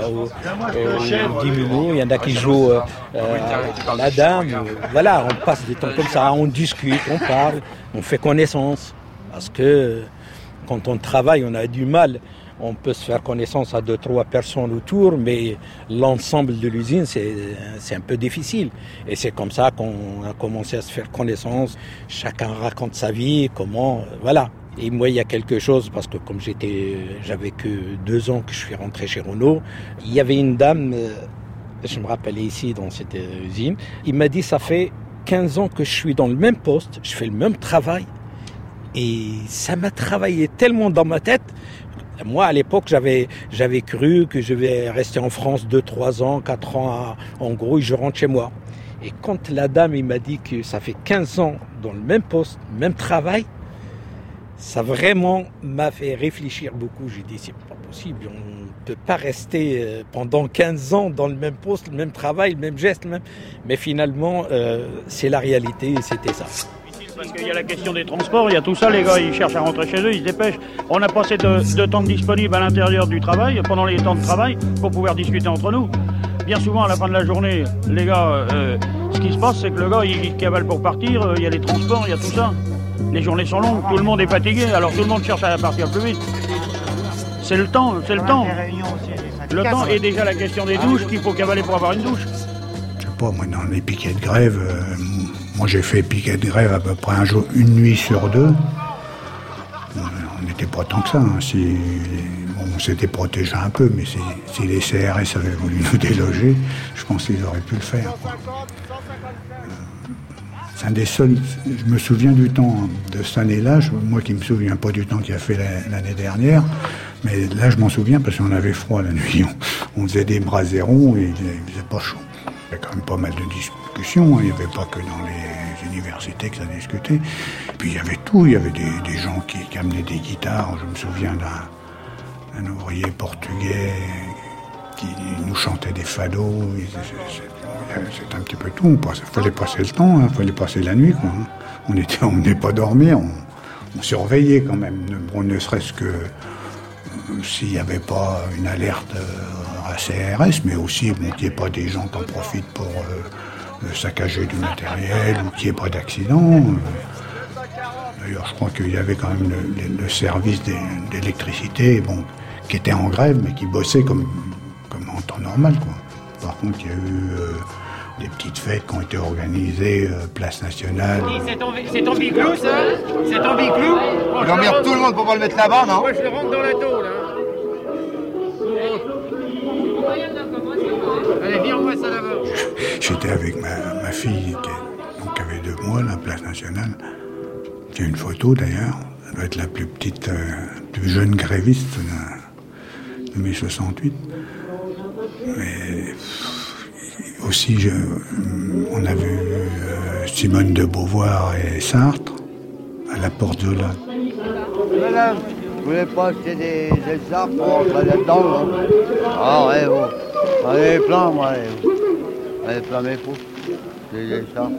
au diminu, il y en a qui jouent à la dame. Voilà, on passe des temps comme ça, on discute, on parle, on fait connaissance. Parce que quand on travaille, on a du mal. On peut se faire connaissance à 2-3 personnes autour, mais l'ensemble de l'usine, c'est un peu difficile. Et c'est comme ça qu'on a commencé à se faire connaissance. Chacun raconte sa vie, comment, voilà. Et moi, il y a quelque chose, parce que comme j'avais que 2 ans que je suis rentré chez Renault, il y avait une dame, je me rappelais ici dans cette usine, il m'a dit, ça fait 15 ans que je suis dans le même poste, je fais le même travail. Et ça m'a travaillé tellement dans ma tête. Moi, à l'époque, j'avais cru que je vais rester en France 2-3 ans, 4 ans, en gros, et je rentre chez moi. Et quand la dame il m'a dit que ça fait 15 ans dans le même poste, même travail, ça vraiment m'a fait réfléchir beaucoup. J'ai dit, c'est pas possible, on de pas rester pendant 15 ans dans le même poste, le même travail, le même geste, mais finalement, c'est la réalité et c'était ça. Parce qu'il y a la question des transports, il y a tout ça, les gars ils cherchent à rentrer chez eux, ils se dépêchent. On a pas assez de temps disponible à l'intérieur du travail, pendant les temps de travail, pour pouvoir discuter entre nous. Bien souvent, à la fin de la journée, les gars, ce qui se passe, c'est que le gars, il cavale pour partir, il y a les transports, il y a tout ça. Les journées sont longues, tout le monde est fatigué, alors tout le monde cherche à partir plus vite. C'est le temps, c'est le temps. Le temps est déjà la question des douches, qu'il faut cavaler pour avoir une douche. Je sais pas, moi, dans les piquets de grève, moi j'ai fait piquet de grève à peu près une nuit sur deux. On n'était pas tant que ça, hein. On s'était protégé un peu, mais si les CRS avaient voulu nous déloger, je pense qu'ils auraient pu le faire. C'est un des seuls. Je me souviens du temps de cette année-là, moi qui me souviens pas du temps qu'il a fait l'année dernière, mais là je m'en souviens parce qu'on avait froid la nuit. On faisait des brasérons et il faisait pas chaud. Il y avait quand même pas mal de discussions, hein. Il n'y avait pas que dans les universités que ça discutait. Et puis il y avait tout, il y avait des gens qui amenaient des guitares. Je me souviens d'un ouvrier portugais qui nous chantait des fados. C'était un petit peu tout. Il fallait passer le temps, il fallait passer la nuit, quoi. On n'est pas dormir, on surveillait quand même. Ne serait-ce que s'il n'y avait pas une alerte à CRS, mais aussi qu'il n'y ait pas des gens qui en profitent pour saccager du matériel ou qu'il n'y ait pas d'accident. D'ailleurs, je crois qu'il y avait quand même le service d'électricité, qui était en grève, mais qui bossait comme en temps normal, quoi. Par contre, il y a eu des petites fêtes qui ont été organisées, place nationale. C'est ton biclou, ça? C'est ton biclou? Il emmerde tout le monde pour pas le mettre là-bas, non? Moi, je le rentre dans la tôle, hein. Allez, vire-moi ça là-bas. J'étais avec ma fille, qui avait 2 mois, la place nationale. Il y a une photo, d'ailleurs. Elle doit être la plus petite, plus jeune gréviste de mai 68. Mais aussi, on a vu Simone de Beauvoir et Sartre à la Porte Zola. Madame, vous voulez pas acheter des arbres pour rentrer là-dedans, non? Ah ouais, bon. Allez, plein, moi, allez, plein mes fous. Des arbres.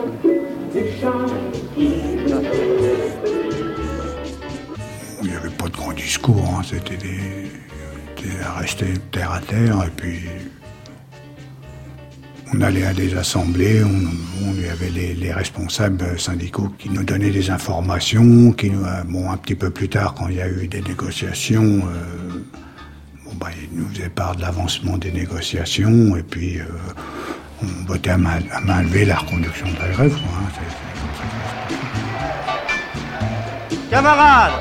Il n'y avait pas de grand discours, hein. C'était à rester terre à terre, et puis on allait à des assemblées, on y avait les responsables syndicaux qui nous donnaient des informations, un petit peu plus tard, quand il y a eu des négociations, ils nous faisaient part de l'avancement des négociations, et puis on votait à main levée la reconduction de la grève, quoi, hein. Camarades,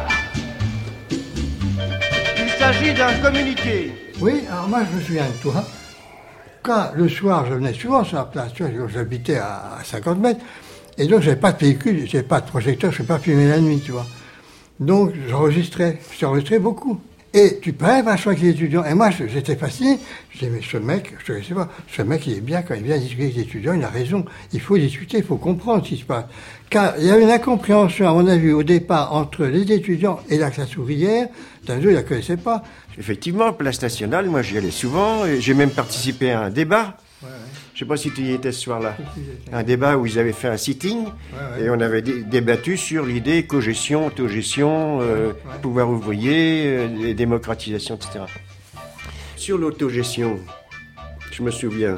il s'agit d'un communiqué. Oui, alors moi je me souviens de toi. Quand le soir je venais souvent sur la place, tu vois, j'habitais à 50 mètres, et donc j'avais pas de véhicule, j'avais pas de projecteur, je ne pouvais pas filmer la nuit, tu vois. Donc j'enregistrais beaucoup. Et tu parlais vachement avec les étudiants. Et moi, j'étais fasciné. Je disais, mais ce mec, je ne sais pas, ce mec, il est bien quand il vient discuter avec les étudiants, il a raison. Il faut discuter, il faut comprendre ce qui se passe. Car il y avait une incompréhension, à mon avis, au départ, entre les étudiants et la classe ouvrière. D'un jeu, ils ne la connaissaient pas. Effectivement, Place Nationale, moi j'y allais souvent. J'ai même participé à un débat. Ouais. Je ne sais pas si tu y étais ce soir-là. Un débat où ils avaient fait un sitting et on avait débattu sur l'idée cogestion, autogestion, pouvoir ouvrier, démocratisation, etc. Sur l'autogestion, je me souviens,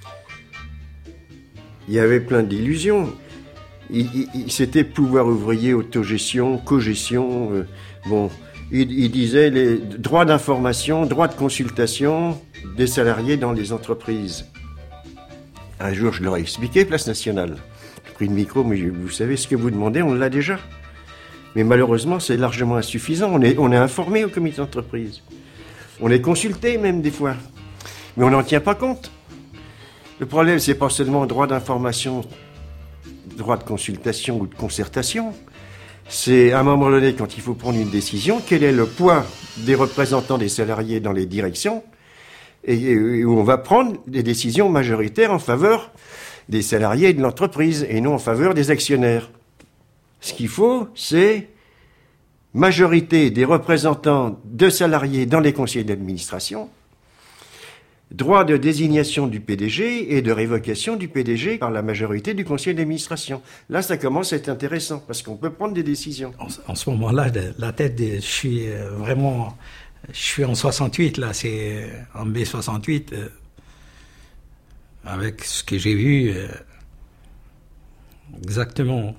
il y avait plein d'illusions. C'était pouvoir ouvrier, autogestion, cogestion. Il disait les droits d'information, droits de consultation des salariés dans les entreprises. Un jour, je leur ai expliqué, Place Nationale. J'ai pris le micro, mais vous savez, ce que vous demandez, on l'a déjà. Mais malheureusement, c'est largement insuffisant. On est informé au comité d'entreprise. On est consulté même des fois. Mais on n'en tient pas compte. Le problème, c'est pas seulement droit d'information, droit de consultation ou de concertation. C'est à un moment donné, quand il faut prendre une décision, quel est le poids des représentants des salariés dans les directions et où on va prendre des décisions majoritaires en faveur des salariés et de l'entreprise, et non en faveur des actionnaires. Ce qu'il faut, c'est majorité des représentants de salariés dans les conseils d'administration, droit de désignation du PDG et de révocation du PDG par la majorité du conseil d'administration. Là, ça commence à être intéressant, parce qu'on peut prendre des décisions. En ce moment-là, la tête, je suis vraiment... Je suis en 68, là, c'est en mai 68. Avec ce que j'ai vu, exactement.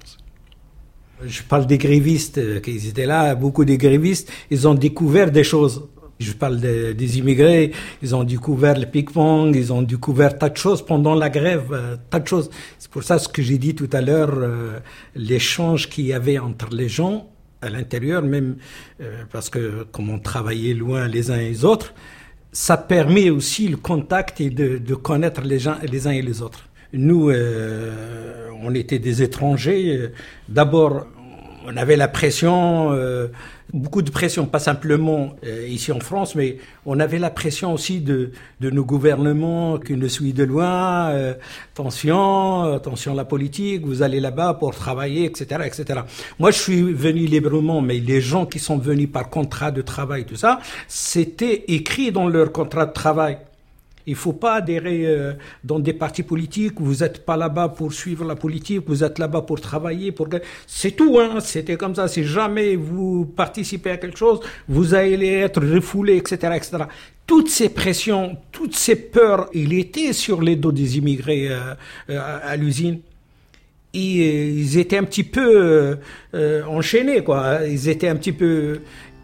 Je parle des grévistes qui étaient là, beaucoup de grévistes, ils ont découvert des choses. Je parle des immigrés, ils ont découvert le ping-pong, ils ont découvert tas de choses pendant la grève, tas de choses. C'est pour ça ce que j'ai dit tout à l'heure, l'échange qu'il y avait entre les gens à l'intérieur, même parce que comme on travaillait loin les uns et les autres, ça permet aussi le contact et de connaître les uns et les autres. Nous, on était des étrangers. D'abord, on avait la pression, beaucoup de pression, pas simplement ici en France, mais on avait la pression aussi de nos gouvernements qui nous suivent de loin. Attention à la politique, vous allez là-bas pour travailler, etc., etc. Moi, je suis venu librement, mais les gens qui sont venus par contrat de travail, tout ça, c'était écrit dans leur contrat de travail. Il faut pas adhérer dans des partis politiques. Vous êtes pas là-bas pour suivre la politique. Vous êtes là-bas pour travailler. C'est tout, hein. C'était comme ça. Si jamais vous participez à quelque chose, vous allez être refoulé, etc., etc. Toutes ces pressions, toutes ces peurs, il était sur les dos des immigrés à l'usine. Et ils étaient un petit peu enchaînés, quoi. Ils étaient un petit peu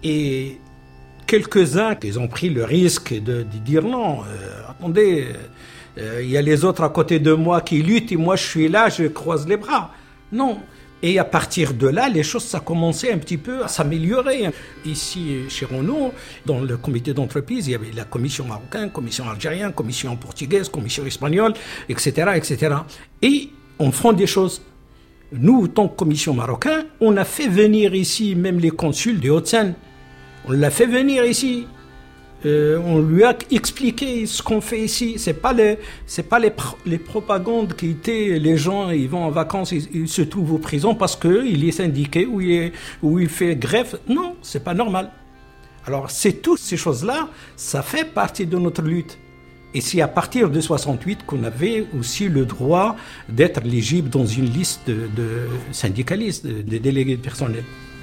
quelques-uns qui ont pris le risque de dire non, attendez, il y a les autres à côté de moi qui luttent et moi je suis là, je croise les bras. Non. Et à partir de là, les choses, ça commençait un petit peu à s'améliorer. Ici, chez Renault, dans le comité d'entreprise, il y avait la commission marocaine, commission algérienne, commission portugaise, commission espagnole, etc., etc. Et on fait des choses. Nous, en tant que commission marocaine, on a fait venir ici même les consuls de Haute-Seine. On l'a fait venir ici. On lui a expliqué ce qu'on fait ici. C'est pas les propagandes qui étaient les gens ils vont en vacances, ils se trouvent en prison parce que il est syndiqué ou il fait grève. Non, c'est pas normal. Alors c'est toutes ces choses-là, ça fait partie de notre lutte. Et c'est à partir de 68 qu'on avait aussi le droit d'être éligible dans une liste de syndicalistes, de délégués personnels.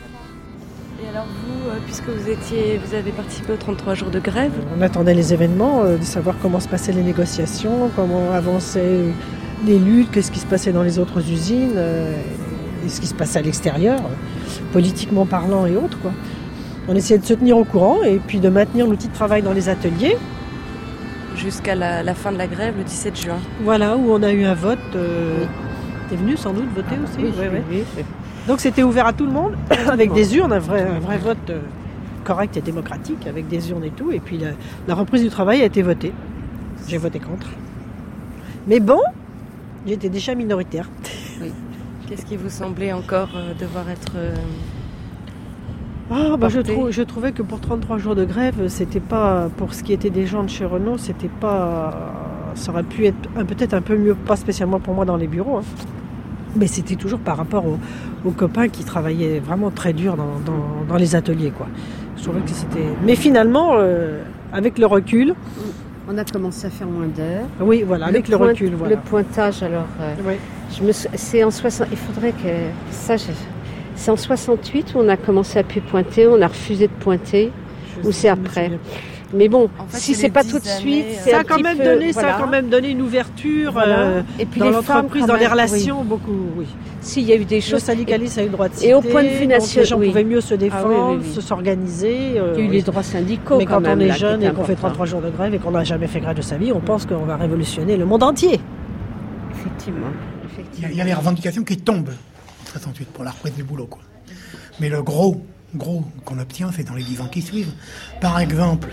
Et alors vous, puisque vous avez participé aux 33 jours de grève, on attendait les événements, de savoir comment se passaient les négociations, comment avançaient les luttes, qu'est-ce qui se passait dans les autres usines, et ce qui se passait à l'extérieur, politiquement parlant et autres, quoi. On essayait de se tenir au courant et puis de maintenir l'outil de travail dans les ateliers. Jusqu'à la fin de la grève, le 17 juin. Voilà, où on a eu un vote. T'es venu sans doute voter aussi? Oui. Donc c'était ouvert à tout le monde, avec des urnes, un vrai vote correct et démocratique, avec des urnes et tout. Et puis la reprise du travail a été votée. J'ai voté contre. Mais bon, j'étais déjà minoritaire. Oui. Qu'est-ce qui vous semblait encore devoir être... je trouvais que pour 33 jours de grève, c'était pas, pour ce qui était des gens de chez Renault, c'était pas, ça aurait pu être peut-être un peu mieux, pas spécialement pour moi dans les bureaux, hein. Mais c'était toujours par rapport aux copains qui travaillaient vraiment très dur dans les ateliers, quoi. Je trouvais que c'était... Mais finalement, avec le recul... On a commencé à faire moins d'heures. Oui, voilà, avec le recul, voilà. Le pointage, alors... Oui. C'est en 60... Il faudrait que... C'est en 68 où on a commencé à plus pointer, on a refusé de pointer, ou c'est après. Mais bon, en fait, si c'est pas tout de suite, ça a quand même donné une ouverture et puis dans les l'entreprise, femmes, dans les relations, beaucoup, oui. S'il y a eu des choses... Le syndicalisme a eu le droit de citer, et au point de vue national, les gens pouvaient mieux se défendre, s'organiser. Il y a eu les droits syndicaux. Mais quand on est jeune et qu'on fait 33 jours de grève et qu'on n'a jamais fait grève de sa vie, on pense qu'on va révolutionner le monde entier. Effectivement. Il y a les revendications qui tombent en 68 pour la reprise du boulot, quoi. Mais le gros qu'on obtient, c'est dans les 10 ans qui suivent. Par exemple,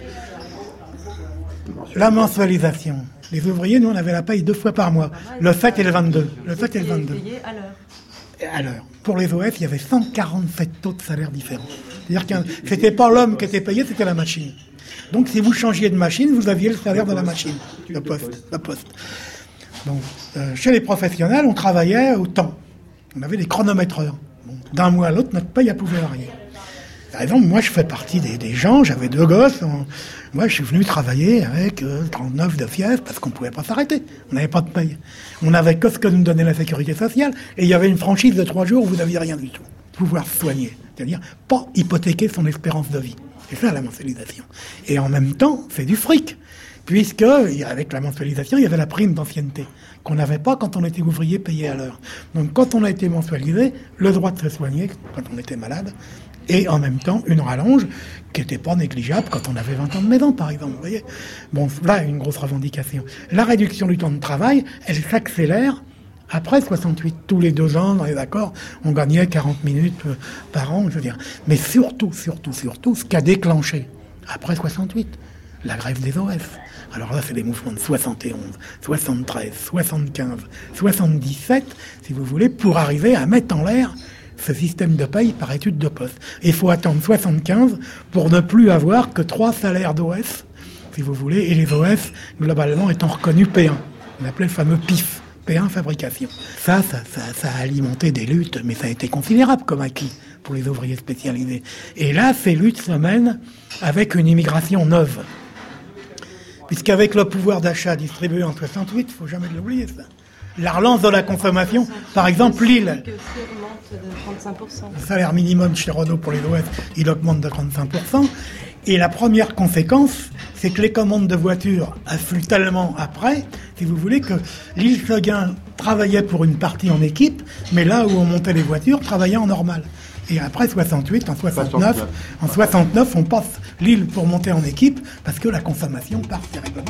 la mensualisation. Les ouvriers, nous, on avait la paye 2 fois par mois. Le 7 et le 22. Le 7 et le 22. À l'heure. À l'heure. Pour les OS, il y avait 147 taux de salaire différents. C'est-à-dire que c'était pas l'homme qui était payé, c'était la machine. Donc, si vous changiez de machine, vous aviez le salaire de la machine, la poste. Donc, chez les professionnels, on travaillait au temps. On avait des chronométreurs. Bon, d'un mois à l'autre, notre paye, elle pouvait varier. Par exemple, moi, je fais partie des gens, j'avais 2 gosses. Moi, je suis venu travailler avec 39 de fièvre parce qu'on ne pouvait pas s'arrêter. On n'avait pas de paye. On n'avait que ce que nous donnait la sécurité sociale. Et il y avait une franchise de 3 jours où vous n'aviez rien du tout. Pouvoir se soigner. C'est-à-dire, pas hypothéquer son espérance de vie. C'est ça, la mensualisation. Et en même temps, c'est du fric. Puisque, avec la mensualisation, il y avait la prime d'ancienneté, qu'on n'avait pas quand on était ouvrier payé à l'heure. Donc, quand on a été mensualisé, le droit de se soigner quand on était malade, et en même temps, une rallonge qui n'était pas négligeable quand on avait 20 ans de maison, par exemple. Vous voyez ? Bon, là, une grosse revendication. La réduction du temps de travail, elle s'accélère après 68. Tous les 2 ans, dans les accords, on gagnait 40 minutes par an, je veux dire. Mais surtout, ce qui a déclenché, après 68, la grève des OS. Alors là, c'est des mouvements de 71, 73, 75, 77, si vous voulez, pour arriver à mettre en l'air ce système de paye par étude de poste. Et il faut attendre 75 pour ne plus avoir que 3 salaires d'OS, si vous voulez, et les OS, globalement, étant reconnus P1. On appelait le fameux PIF, P1 fabrication. Ça a alimenté des luttes, mais ça a été considérable comme acquis pour les ouvriers spécialisés. Et là, ces luttes se mènent avec une immigration neuve. Puisqu'avec le pouvoir d'achat distribué en 68, il ne faut jamais l'oublier, ça. La relance de la consommation, par exemple, Lille. Le salaire minimum chez Renault pour les OS, il augmente de 35%. Et la première conséquence, c'est que les commandes de voitures affluent tellement après, si vous voulez, que Lille-Seguin travaillait pour une partie en équipe, mais là où on montait les voitures, travaillait en normal. Et après 68, en 69, on passe Lille pour monter en équipe, parce que la consommation part terriblement.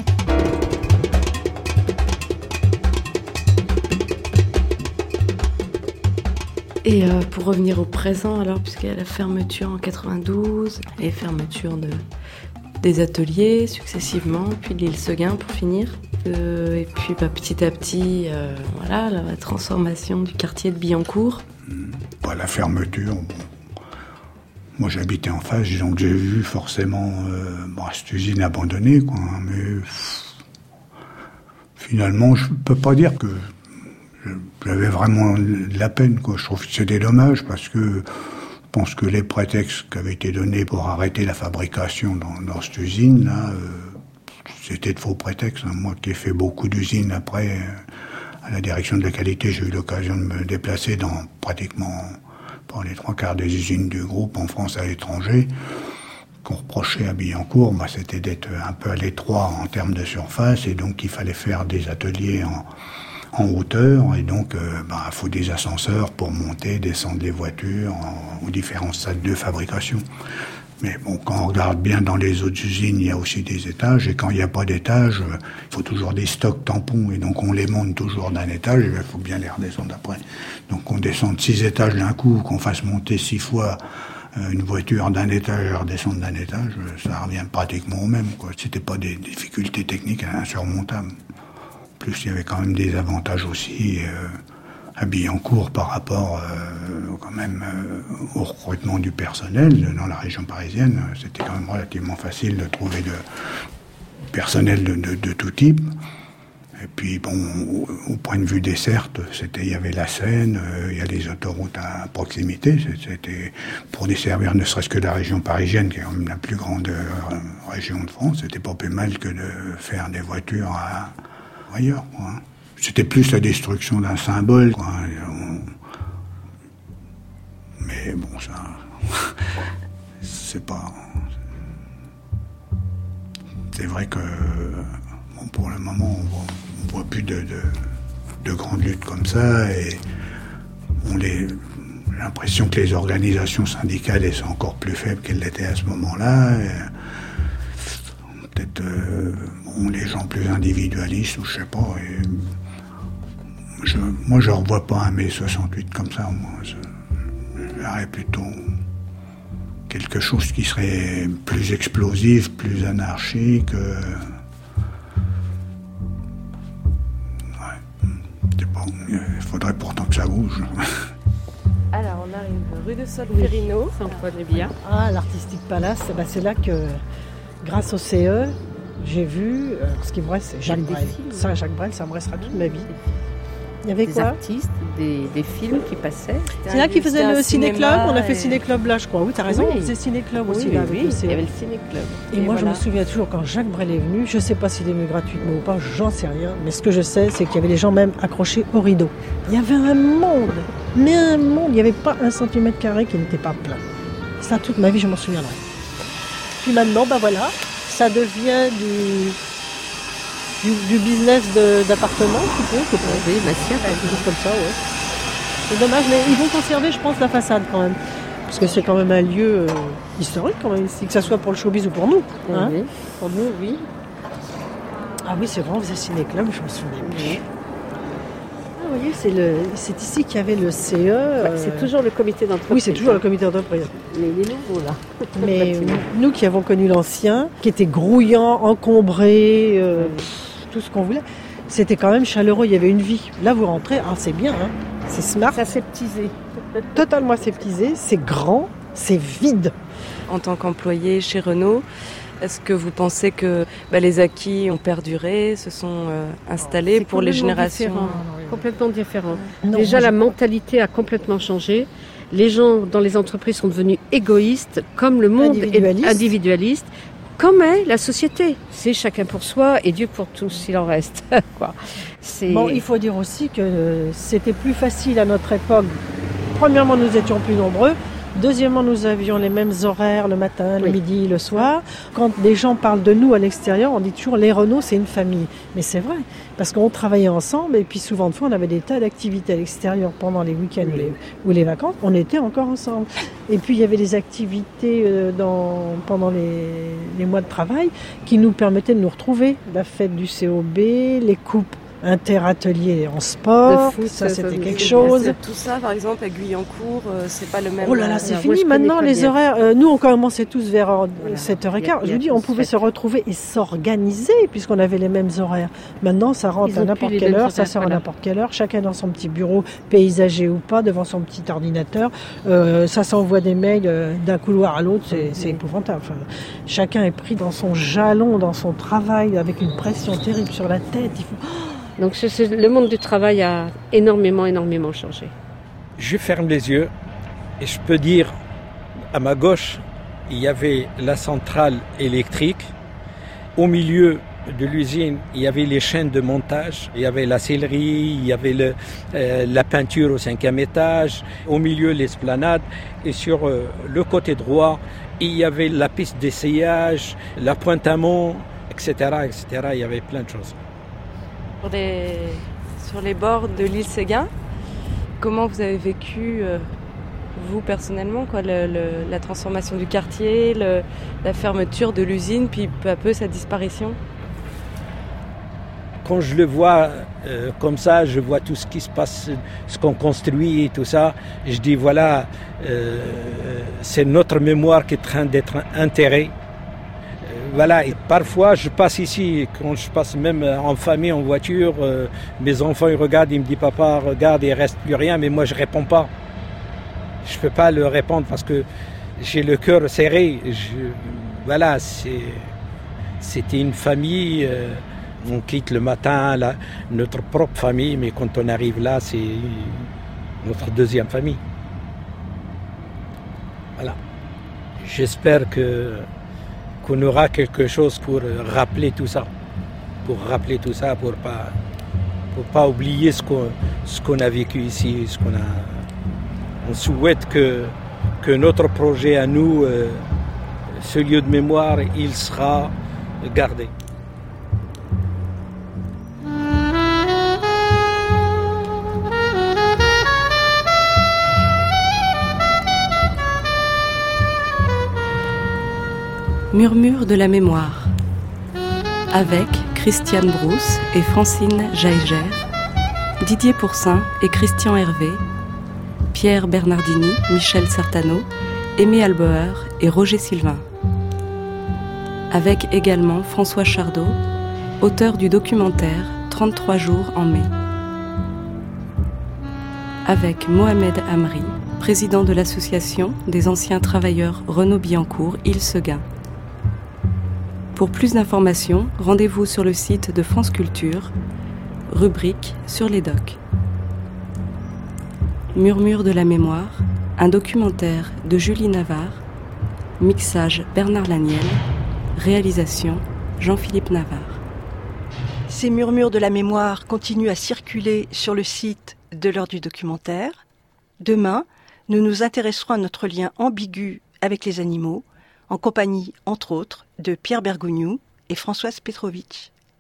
Et pour revenir au présent, alors, puisqu'il y a la fermeture en 92, les fermetures des ateliers successivement, puis l'île Seguin pour finir. Et puis petit à petit, voilà, la transformation du quartier de Billancourt. La fermeture, moi j'habitais en face, donc j'ai vu forcément cette usine abandonnée, quoi, mais finalement je ne peux pas dire que j'avais vraiment de la peine, quoi. Je trouve que c'était dommage parce que je pense que les prétextes qui avaient été donnés pour arrêter la fabrication dans cette usine-là, c'était de faux prétextes. Moi qui ai fait beaucoup d'usines après, à la direction de la qualité, j'ai eu l'occasion de me déplacer dans pratiquement pour les 3/4 des usines du groupe en France et à l'étranger. Qu'on reprochait à Billancourt, c'était d'être un peu à l'étroit en termes de surface, et donc il fallait faire des ateliers en hauteur, et donc il faut des ascenseurs pour monter, descendre les voitures aux différents stades de fabrication. Mais bon, quand on regarde bien dans les autres usines, il y a aussi des étages, et quand il n'y a pas d'étage, il faut toujours des stocks tampons, et donc on les monte toujours d'un étage, et il faut bien les redescendre après. Donc on descend de 6 étages d'un coup, qu'on fasse monter 6 fois une voiture d'un étage et redescendre d'un étage, ça revient pratiquement au même, quoi. C'était pas des difficultés techniques insurmontables. En plus, il y avait quand même des avantages aussi à Billancourt par rapport au recrutement du personnel. Dans la région parisienne, c'était quand même relativement facile de trouver du personnel de tout type. Et puis, au point de vue desserte, il y avait la Seine, il y a les autoroutes à proximité. C'était pour desservir ne serait-ce que la région parisienne, qui est quand même la plus grande région de France. C'était pas plus mal que de faire des voitures ailleurs, quoi. C'était plus la destruction d'un symbole, quoi. Mais bon, ça, c'est pas. C'est vrai que pour le moment, on voit plus de grandes luttes comme ça, et j'ai l'impression que les organisations syndicales elles sont encore plus faibles qu'elles l'étaient à ce moment-là. Peut-être les gens plus individualistes, ou je sais pas. Moi, je ne revois pas un mai 68 comme ça. Moi, je verrais plutôt quelque chose qui serait plus explosif, plus anarchique. Il faudrait pourtant que ça bouge. Alors, on arrive rue de Solferino, Saint-Paul-les-Biens. L'Artistic Palace, c'est là que, grâce au CE, j'ai vu ce qui me reste, c'est Jacques Brel. Ça, Jacques Brel, ça me restera toute ma vie. Il y avait des quoi artistes, des films qui passaient. C'est là qu'ils faisaient le ciné-club. On a fait et- ciné-club là, je crois. Oui, t'as raison, Oui. on faisait ciné-club aussi Oui, là. oui, avec le il y CE. avait le ciné-club. Et moi, je voilà. me souviens toujours quand Jacques Brel est venu, je ne sais pas s'il est venu gratuitement ou pas, j'en sais rien, mais ce que je sais, c'est qu'il y avait des gens même accrochés au rideau. Il y avait un monde, mais un monde, il n'y avait pas 1 cm² qui n'était pas plein. Ça, toute ma vie, je m'en souviendrai. Puis maintenant, ben voilà, ça devient du business d'appartement, tu peux, Oui, Massien. quelque chose comme ça, ouais. C'est dommage, mais ils vont conserver, je pense, la façade quand même. Parce que c'est quand même un lieu historique, quand même, ici, que ce soit pour le showbiz ou pour nous. Hein. Oui. Pour nous, oui. Ah oui, c'est vrai, on faisait ciné-club, je me souviens plus. Ah, vous voyez, c'est ici qu'il y avait le CE. C'est toujours le comité d'entreprise. Oui, c'est toujours le comité d'entreprise. Mais il est nouveau, là. Mais nous qui avons connu l'ancien, qui était grouillant, encombré, tout ce qu'on voulait, c'était quand même chaleureux, il y avait une vie. Là, vous rentrez, c'est bien, hein. C'est smart. C'est aseptisé. Totalement aseptisé, c'est grand, c'est vide. En tant qu'employé chez Renault, est-ce que vous pensez que les acquis ont perduré, se sont installés C'est pour les complètement générations différent, complètement différent. Non, Déjà, moi, la mentalité a complètement changé. Les gens dans les entreprises sont devenus égoïstes, comme le monde est individualiste, comme est la société. C'est chacun pour soi et Dieu pour tous, s'il en reste. Quoi. Bon, il faut dire aussi que c'était plus facile à notre époque. Premièrement, nous étions plus nombreux. Deuxièmement, nous avions les mêmes horaires le matin, le midi, le soir. Quand des gens parlent de nous à l'extérieur, on dit toujours les Renault, c'est une famille. Mais c'est vrai, parce qu'on travaillait ensemble et puis souvent de fois, on avait des tas d'activités à l'extérieur pendant les week-ends ou les vacances. On était encore ensemble. Et puis, il y avait des activités pendant les mois de travail qui nous permettaient de nous retrouver. La fête du COB, les coupes inter-ateliers en sport, De foot, ça c'était quelque Et chose. tout ça, par exemple, à Guyancourt, c'est pas le même. Oh là là, c'est moi, fini. je connais Maintenant, pas les bien. horaires, nous, on commençait tous vers 7h15. Il y Je a vous dis, on tous pouvait fait. se retrouver et s'organiser puisqu'on avait les mêmes horaires. Maintenant, ça rentre Ils à ont n'importe plus les quelle mêmes heure, ça horaires, sort à voilà. n'importe quelle heure, chacun dans son petit bureau, paysager ou pas, devant son petit ordinateur. Ça s'envoie des mails d'un couloir à l'autre, c'est épouvantable. Enfin, chacun est pris dans son jalon, dans son travail, avec une pression terrible sur la tête. Il faut... Donc le monde du travail a énormément changé. Je ferme les yeux et je peux dire, à ma gauche, il y avait la centrale électrique. Au milieu de l'usine, il y avait les chaînes de montage, il y avait la sellerie, il y avait la peinture au 5e étage, au milieu l'esplanade, et sur le côté droit, il y avait la piste d'essayage, la pointe amont, etc., etc. Il y avait plein de choses. Sur les bords de l'île Séguin, comment vous avez vécu, vous personnellement, la transformation du quartier, la fermeture de l'usine, puis peu à peu sa disparition? Quand je le vois comme ça, je vois tout ce qui se passe, ce qu'on construit et tout ça, je dis voilà, c'est notre mémoire qui est en train d'être enterrée. Voilà, et parfois je passe ici, quand je passe même en famille, en voiture, mes enfants ils regardent, ils me disent papa regarde, il reste plus rien, mais moi je réponds pas. Je peux pas leur répondre parce que j'ai le cœur serré. Voilà, c'était une famille, on quitte le matin notre propre famille, mais quand on arrive là, c'est notre deuxième famille. Voilà. J'espère qu'on aura quelque chose pour rappeler tout ça, pour pas oublier ce qu'on a vécu ici, On souhaite que notre projet à nous, ce lieu de mémoire, il sera gardé. Murmure de la mémoire, avec Christiane Brousse et Francine Jaeger, Didier Pourcin et Christian Hervé, Pierre Bernardini, Michel Sartano, Aimé Albauer et Roger Sylvain. Avec également François Chardot, auteur du documentaire 33 jours en mai. Avec Mohamed Amri, président de l'association des anciens travailleurs Renault-Billancourt, Île-Seguin. Pour plus d'informations, rendez-vous sur le site de France Culture, rubrique sur les docs. Murmure de la mémoire, un documentaire de Julie Navarre, mixage Bernard Laniel, réalisation Jean-Philippe Navarre. Ces murmures de la mémoire continuent à circuler sur le site de l'heure du documentaire. Demain, nous nous intéresserons à notre lien ambigu avec les animaux, en compagnie, entre autres, de Pierre Bergogneau et Françoise Petrovitch.